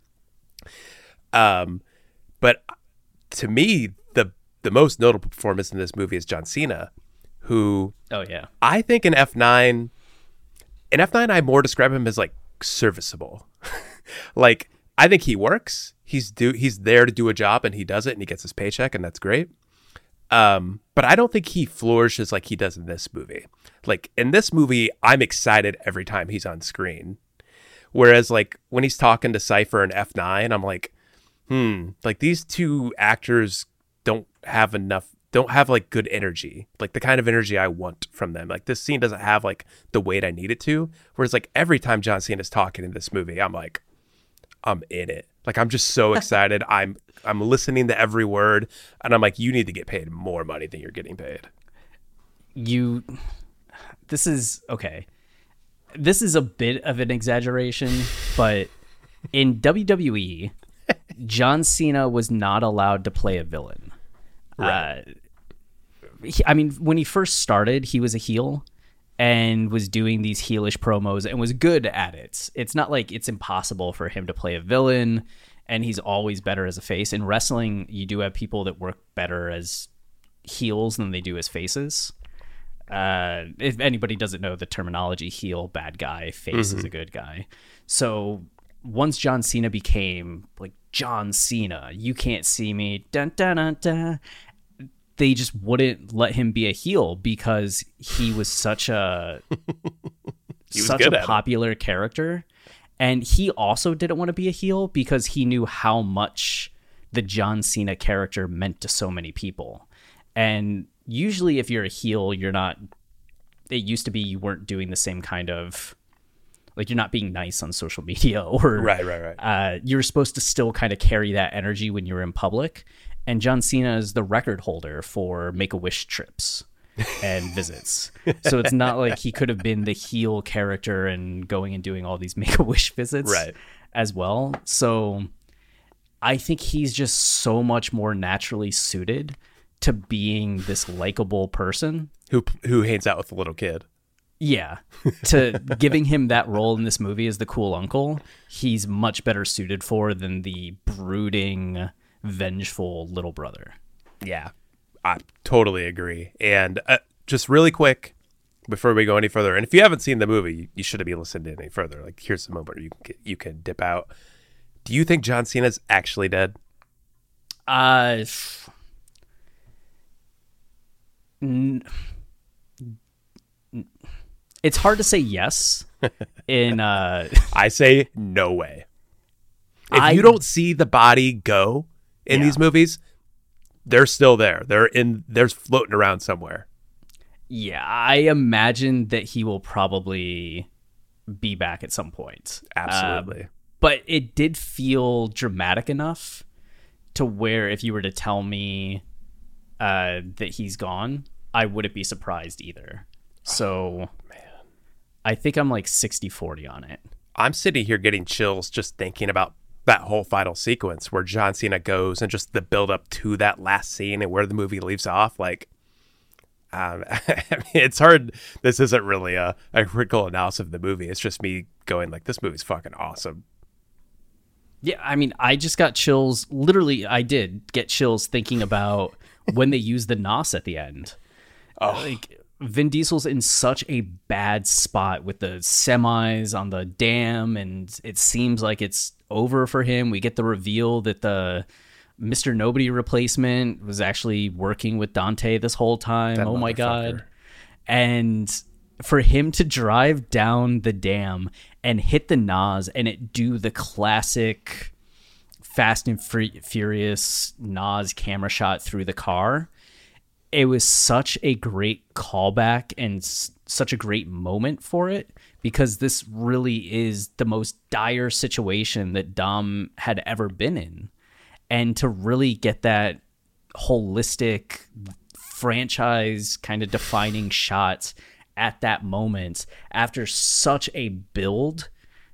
Um, but to me, the the most notable performance in this movie is John Cena, who Oh yeah. I think in F nine, in F nine, I more describe him as like serviceable. Like, I think he works. He's do he's there to do a job, and he does it, and he gets his paycheck, and that's great. Um, but I don't think he flourishes like he does in this movie. Like, in this movie, I'm excited every time he's on screen. Whereas, like, when he's talking to Cypher in F nine, I'm like, hmm, like, these two actors don't have enough, don't have, like, good energy. Like, the kind of energy I want from them. Like, this scene doesn't have, like, the weight I need it to. Whereas, like, every time John Cena's talking in this movie, I'm like, I'm in it. Like, I'm just so excited. I'm I'm listening to every word, and I'm like, you need to get paid more money than you're getting paid. You, this is okay. This is a bit of an exaggeration, but in W W E, John Cena was not allowed to play a villain. Right. Uh, he, I mean, when he first started, he was a heel and was doing these heelish promos and was good at it. It's not like it's impossible for him to play a villain, and he's always better as a face. In wrestling, you do have people that work better as heels than they do as faces. Uh, if anybody doesn't know the terminology, heel, bad guy, face Mm-hmm. is a good guy. So once John Cena became like John Cena, you can't see me, dun, dun, dun, dun, they just wouldn't let him be a heel because he was such a He was such good a at it. popular character. And he also didn't want to be a heel because he knew how much the John Cena character meant to so many people. And usually if you're a heel, you're not, it used to be you weren't doing the same kind of, like you're not being nice on social media or Right, right, right. uh, you're supposed to still kind of carry that energy when you're in public. And John Cena is the record holder for Make-A-Wish trips and visits. So it's not like he could have been the heel character and going and doing all these Make-A-Wish visits Right. as well. So I think he's just so much more naturally suited to being this likable person. Who who hangs out with the little kid? Yeah. To giving him that role in this movie as the cool uncle, he's much better suited for than the brooding, vengeful little brother. Yeah, I totally agree. And uh, just really quick before we go any further, and if you haven't seen the movie, you, you shouldn't be listening any further. Like, here's the moment where you can you can dip out. Do you think John Cena's actually dead? Uh, n- it's hard to say yes. In uh, I say no way. If I- you don't see the body go in Yeah. these movies, they're still there. They're in. They're floating around somewhere. yeah, I imagine that he will probably be back at some point. Absolutely. Um, but it did feel dramatic enough to where if you were to tell me uh, that he's gone, I wouldn't be surprised either. So, man, I think I'm like sixty forty on it. I'm sitting here getting chills just thinking about that whole final sequence where John Cena goes and just the build up to that last scene and where the movie leaves off. Like, um, I mean, it's hard. This isn't really a, a critical analysis of the movie. It's just me going like, this movie's fucking awesome. Yeah, I mean, I just got chills. Literally, I did get chills thinking about when they use the N O S at the end. Oh, Like, Vin Diesel's in such a bad spot with the semis on the dam, and it seems like it's over for him. We get the reveal that the Mister Nobody replacement was actually working with Dante this whole time. That Oh my motherfucker. God. And for him to drive down the dam and hit the N O S and it do the classic Fast and Fur- Furious N O S camera shot through the car, it was such a great callback and s- such a great moment for it, because this really is the most dire situation that Dom had ever been in. And to really get that holistic franchise kind of defining shot at that moment after such a build,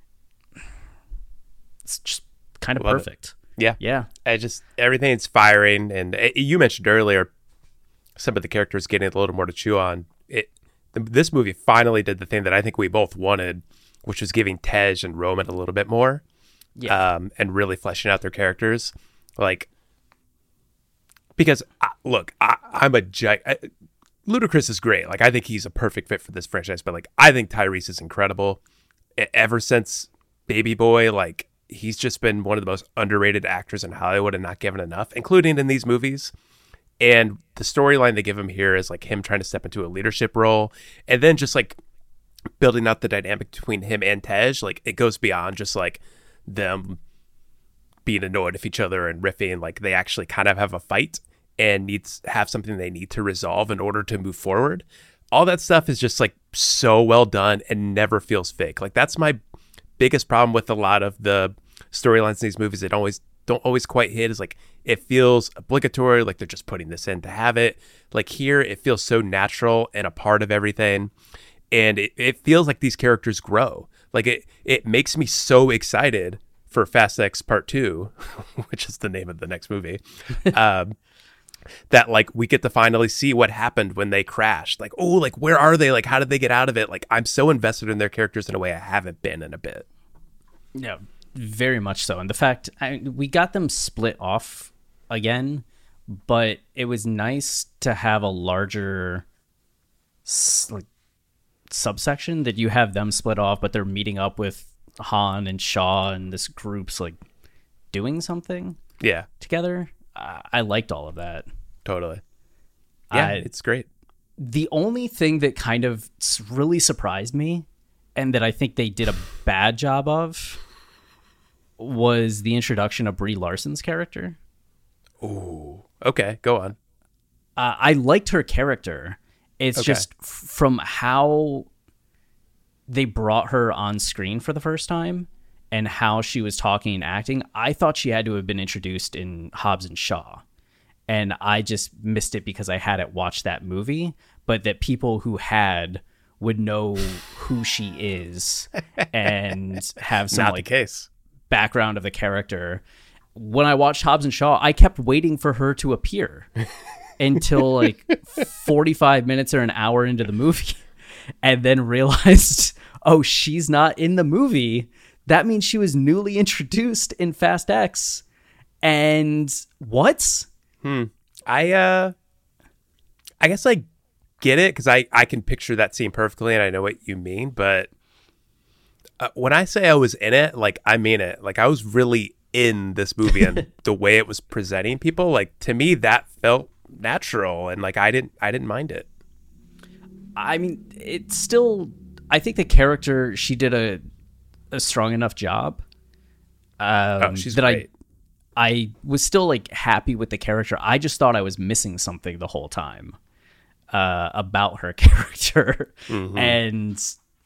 it's just kind of Love it. perfect. yeah. Yeah. I just, everything's firing. And uh, you mentioned earlier some of the characters getting a little more to chew on. It th- This movie finally did the thing that I think we both wanted, which was giving Tej and Roman a little bit more. Yeah. Um, and really fleshing out their characters. Like, because, I, look, I, I'm a gi- I, Ludacris is great. Like, I think he's a perfect fit for this franchise. But, like, I think Tyrese is incredible. E- Ever since Baby Boy, like, he's just been one of the most underrated actors in Hollywood and not given enough, including in these movies. And the storyline they give him here is like him trying to step into a leadership role, and then just like building out the dynamic between him and Tej. Like, it goes beyond just like them being annoyed with each other and riffing. Like, they actually kind of have a fight and needs have something they need to resolve in order to move forward. All that stuff is just like so well done and never feels fake. Like, that's my biggest problem with a lot of the storylines in these movies that always don't always quite hit, is like it feels obligatory, like they're just putting this in to have it. Like, here it feels so natural and a part of everything, and it, it feels like these characters grow. Like, it it makes me so excited for Fast X Part Two, which is the name of the next movie. um that like we get to finally see what happened when they crashed. Like, oh, like where are they? Like, how did they get out of it? Like, I'm so invested in their characters in a way I haven't been in a bit. No, very much so. And the fact I, we got them split off again, but it was nice to have a larger like subsection that you have them split off, but they're meeting up with Han and Shaw and this group's like doing something Yeah, together. I, I liked all of that. totally. Yeah, I- it's great. The only thing that kind of s- really surprised me and that I think they did a bad job of was the introduction of Brie Larson's character. Ooh, okay, go on. Uh, I liked her character. It's Okay. just f- from how they brought her on screen for the first time and how she was talking and acting, I thought she had to have been introduced in Hobbs and Shaw. And I just missed it because I hadn't watched that movie, but that people who had would know who she is and have some Not like the case. background of the character. When I watched Hobbs and Shaw, I kept waiting for her to appear until like forty-five minutes or an hour into the movie, and then realized, oh, she's not in the movie. That means she was newly introduced in Fast X. And what? I uh, I guess I get it because I I can picture that scene perfectly, and I know what you mean. But uh, when I say I was in it, like I mean it. Like I was really in this movie and the way it was presenting people. Like to me, that felt natural, and like I didn't I didn't mind it. I mean, it's still, I think the character, she did a, a strong enough job. Um, Oh, she's that great. I I was still like happy with the character. I just thought I was missing something the whole time uh, about her character. Mm-hmm. And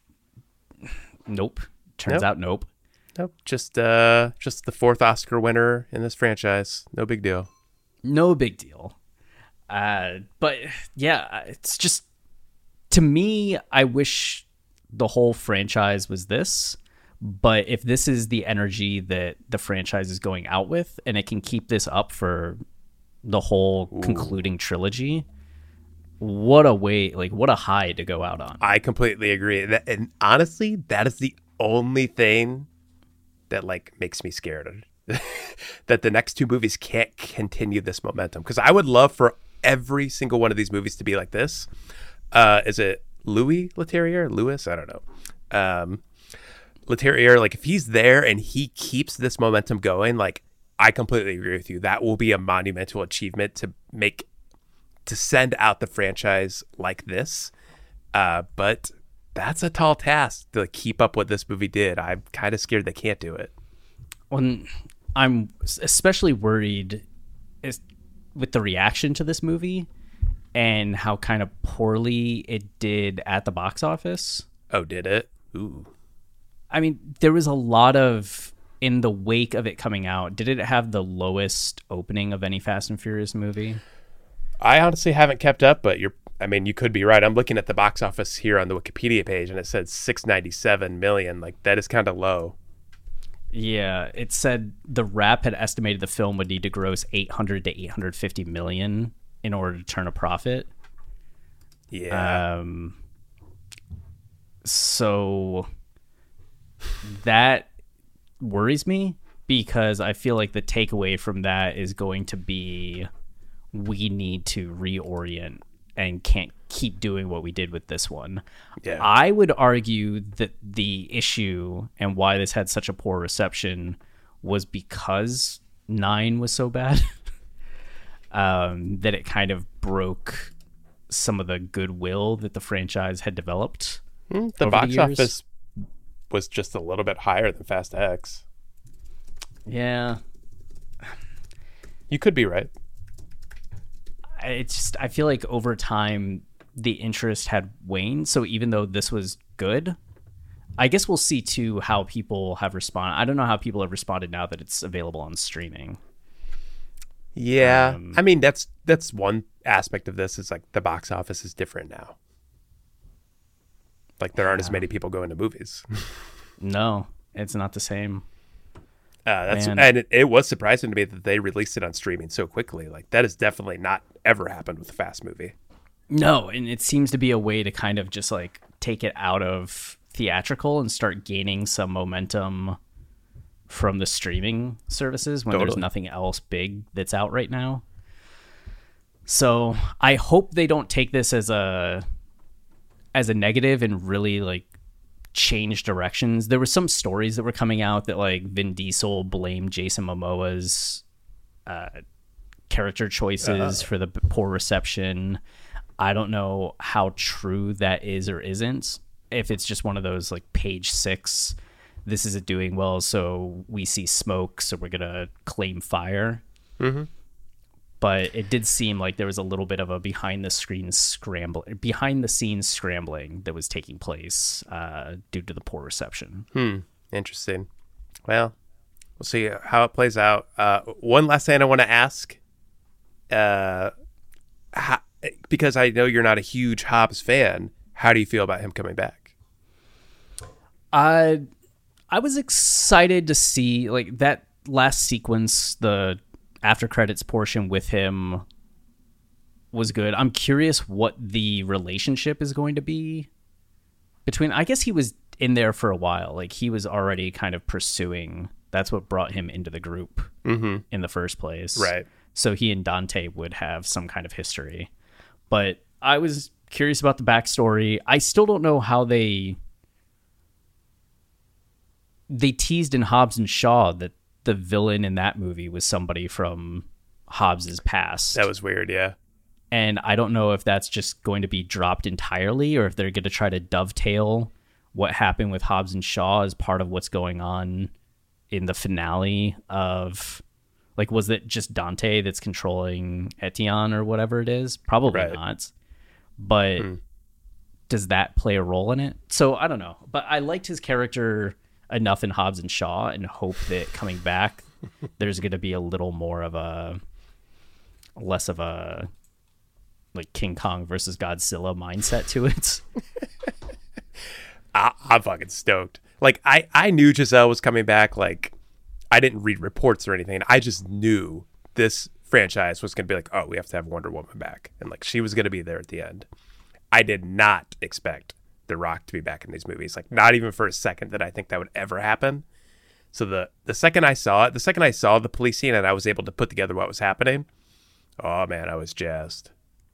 nope. Turns Nope. out nope. Nope, just uh, just the fourth Oscar winner in this franchise. No big deal. No big deal. Uh, but yeah, it's just, to me, I wish the whole franchise was this. But if this is the energy that the franchise is going out with, and it can keep this up for the whole Ooh. concluding trilogy, what a way, like what a high to go out on. I completely agree. That, and honestly, that is the only thing that like makes me scared that the next two movies can't continue this momentum. Because I would love for every single one of these movies to be like this. Uh, is it Louis Leterrier? Louis? I don't know. Um, Leterrier, like if he's there and he keeps this momentum going, like I completely agree with you. That will be a monumental achievement to make, to send out the franchise like this. Uh, but that's a tall task to keep up what this movie did. I'm kind of scared they can't do it. When I'm especially worried is with the reaction to this movie and how kind of poorly it did at the box office. Oh, did it? Ooh. I mean, there was a lot of, in the wake of it coming out, did it have the lowest opening of any Fast and Furious movie? I honestly haven't kept up, but you're, I mean, you could be right. I'm looking at the box office here on the Wikipedia page and it said six hundred ninety-seven million. Like that is kind of low. Yeah, it said the Wrap had estimated the film would need to gross eight hundred to eight hundred fifty million in order to turn a profit. Yeah. Um, so that worries me because I feel like the takeaway from that is going to be we need to reorient and can't keep doing what we did with this one. Yeah. I would argue that the issue and why this had such a poor reception was because nine was so bad um, that it kind of broke some of the goodwill that the franchise had developed. Hmm, the over box the years. office was just a little bit higher than Fast X. Yeah. You could be right. It's just, I feel like over time the interest had waned. So even though this was good, I guess we'll see too how people have responded. I don't know how people have responded now that it's available on streaming. Yeah. Um, I mean, that's that's one aspect of this is like the box office is different now. Like there aren't as many people going to movies. No, it's not the same. Uh, that's Man. and it, it was surprising to me that they released it on streaming so quickly. Like that has definitely not ever happened with a Fast movie. No, and it seems to be a way to kind of just like take it out of theatrical and start gaining some momentum from the streaming services when there's Totally. nothing else big that's out right now. So I hope they don't take this as a as a negative and really like change directions. There were some stories that were coming out that like Vin Diesel blamed Jason Momoa's uh, character choices uh. for the poor reception. I don't know how true that is or isn't. If it's just one of those like page six, this isn't doing well, so we see smoke, so we're gonna claim fire. Mm-hmm. But it did seem like there was a little bit of a behind the screen scramble, behind the scenes scrambling that was taking place uh, due to the poor reception. Hmm. Interesting. Well, we'll see how it plays out. Uh, one last thing I want to ask, uh, how, because I know you're not a huge Hobbs fan. How do you feel about him coming back? I I was excited to see like that last sequence, the after credits portion with him was good. I'm curious what the relationship is going to be between. I guess he was in there for a while. Like he was already kind of pursuing. That's what brought him into the group mm-hmm. in the first place. Right. So he and Dante would have some kind of history. But I was curious about the backstory. I still don't know how they they teased in Hobbs and Shaw that the villain in that movie was somebody from Hobbs's past. That was weird, yeah. And I don't know if that's just going to be dropped entirely or if they're going to try to dovetail what happened with Hobbs and Shaw as part of what's going on in the finale of, like, was it just Dante that's controlling Etienne or whatever it is? Probably right. not. But hmm. does that play a role in it? So I don't know. But I liked his character enough in Hobbs and Shaw and hope that coming back, there's going to be a little more of a, less of a, like King Kong versus Godzilla mindset to it. I, I'm fucking stoked. Like, I, I knew Giselle was coming back. Like, I didn't read reports or anything. I just knew this franchise was going to be like, oh, we have to have Wonder Woman back. And, like, she was going to be there at the end. I did not expect The Rock to be back in these movies. Like, not even for a second that I think that would ever happen. So the, the second I saw it, the second I saw the police scene and I was able to put together what was happening, oh, man, I was jazzed.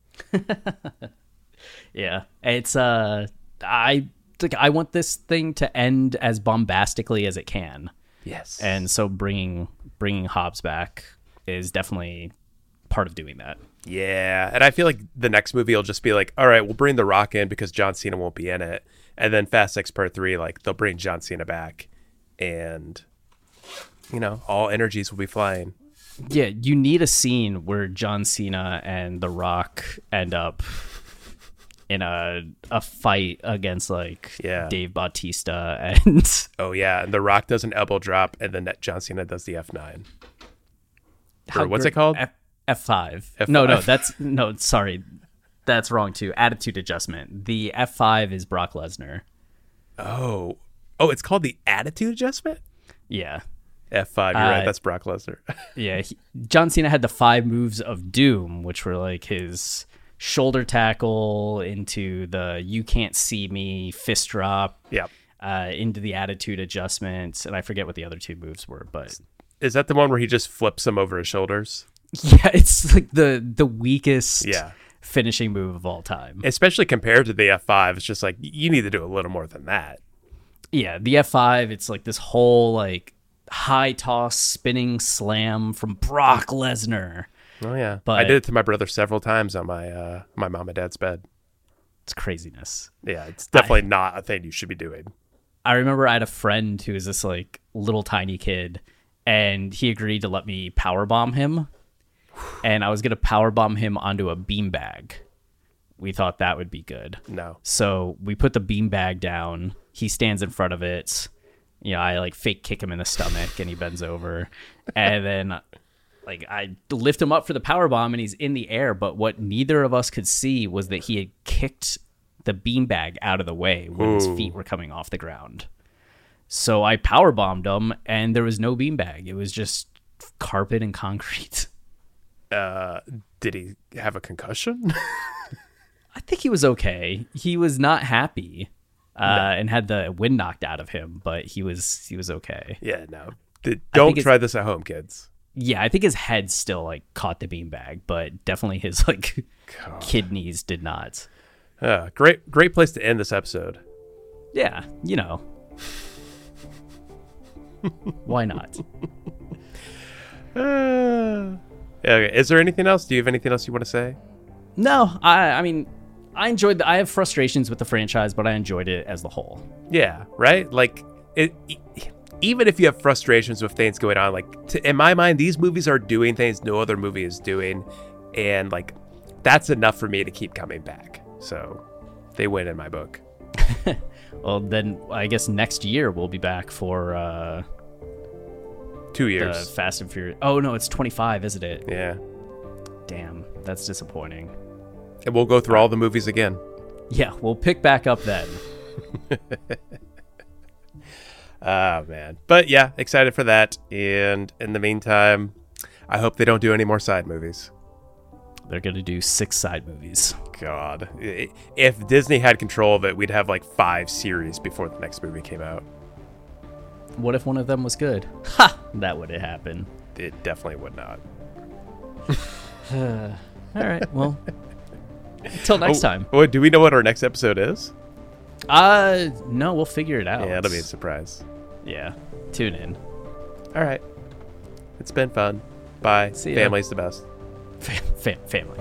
Yeah. It's, uh, I... Like, I want this thing to end as bombastically as it can. Yes. And so bringing bringing Hobbs back is definitely part of doing that. Yeah. And I feel like the next movie will just be like, all right, we'll bring The Rock in because John Cena won't be in it. And then Fast X Part three, like, they'll bring John Cena back. And, you know, all energies will be flying. Yeah, you need a scene where John Cena and The Rock end up in a a fight against like yeah. Dave Bautista and oh yeah, and The Rock does an elbow drop and then John Cena does the F nine. Or what's it called? F- F5. F five. No, no, that's no. Sorry, that's wrong too. Attitude adjustment. The F five is Brock Lesnar. Oh, oh, it's called the Attitude Adjustment. Yeah. F five. You're uh, right. That's Brock Lesnar. Yeah, he, John Cena had the five moves of Doom, which were like his shoulder tackle into the you can't see me fist drop, yep, uh, into the attitude adjustment, and I forget what the other two moves were, but is that the one where he just flips them over his shoulders? Yeah, it's like the the weakest yeah. finishing move of all time, especially compared to the F five. It's just like you need to do a little more than that. Yeah, the F five, it's like this whole like high toss spinning slam from Brock Lesnar. Oh yeah, but I did it to my brother several times on my uh, my mom and dad's bed. It's craziness. Yeah, it's definitely I, not a thing you should be doing. I remember I had a friend who was this like little tiny kid, and he agreed to let me powerbomb him, and I was gonna powerbomb him onto a beanbag. We thought that would be good. No. So we put the beanbag down. He stands in front of it. You know, I like fake kick him in the stomach, and he bends over, and then. Like, I lift him up for the power bomb and he's in the air, but what neither of us could see was that he had kicked the beanbag out of the way when Ooh. his feet were coming off the ground. So I power bombed him and there was no beanbag. It was just carpet and concrete. Uh, did he have a concussion? I think he was okay. He was not happy uh, no. and had the wind knocked out of him, but he was he was okay. Yeah, no. The, don't try this at home, kids. Yeah, I think his head still like caught the beanbag, but definitely his like God. kidneys did not. Uh, great, great place to end this episode. Yeah, you know. Why not? Uh, okay. Is there anything else? Do you have anything else you want to say? No, I I mean, I enjoyed the, I have frustrations with the franchise, but I enjoyed it as the whole. Yeah, right? Like, it, even if you have frustrations with things going on, like, to, in my mind, these movies are doing things no other movie is doing. And, like, that's enough for me to keep coming back. So, they win in my book. Well, then I guess next year we'll be back for uh, two years. The Fast and Furious. Oh no, it's twenty-five, isn't it? Yeah. Damn, that's disappointing. And we'll go through all the movies again. Yeah, we'll pick back up then. Ah, man. But yeah, excited for that. And in the meantime, I hope they don't do any more side movies. They're gonna do six side movies. God, if Disney had control of it, we'd have like five series before the next movie came out. What if one of them was good? Ha! That wouldn't happen. It definitely would not. uh, all right, well, until next oh, time. Oh, do we know what our next episode is? Uh, no, we'll figure it out. Yeah, it'll be a surprise. Yeah, tune in. All right, it's been fun. Bye. See ya. Family's the best. Fam- fam- family.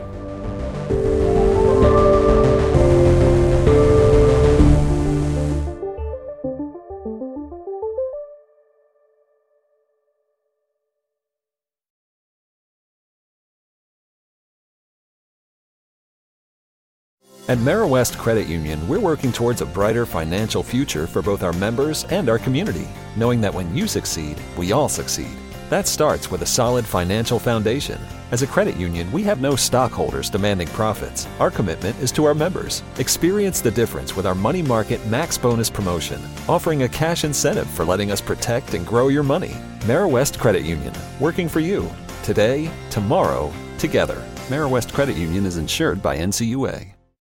At Marawest Credit Union, we're working towards a brighter financial future for both our members and our community, knowing that when you succeed, we all succeed. That starts with a solid financial foundation. As a credit union, we have no stockholders demanding profits. Our commitment is to our members. Experience the difference with our Money Market Max Bonus promotion, offering a cash incentive for letting us protect and grow your money. Marawest Credit Union, working for you. Today, tomorrow, together. Marawest Credit Union is insured by N C U A.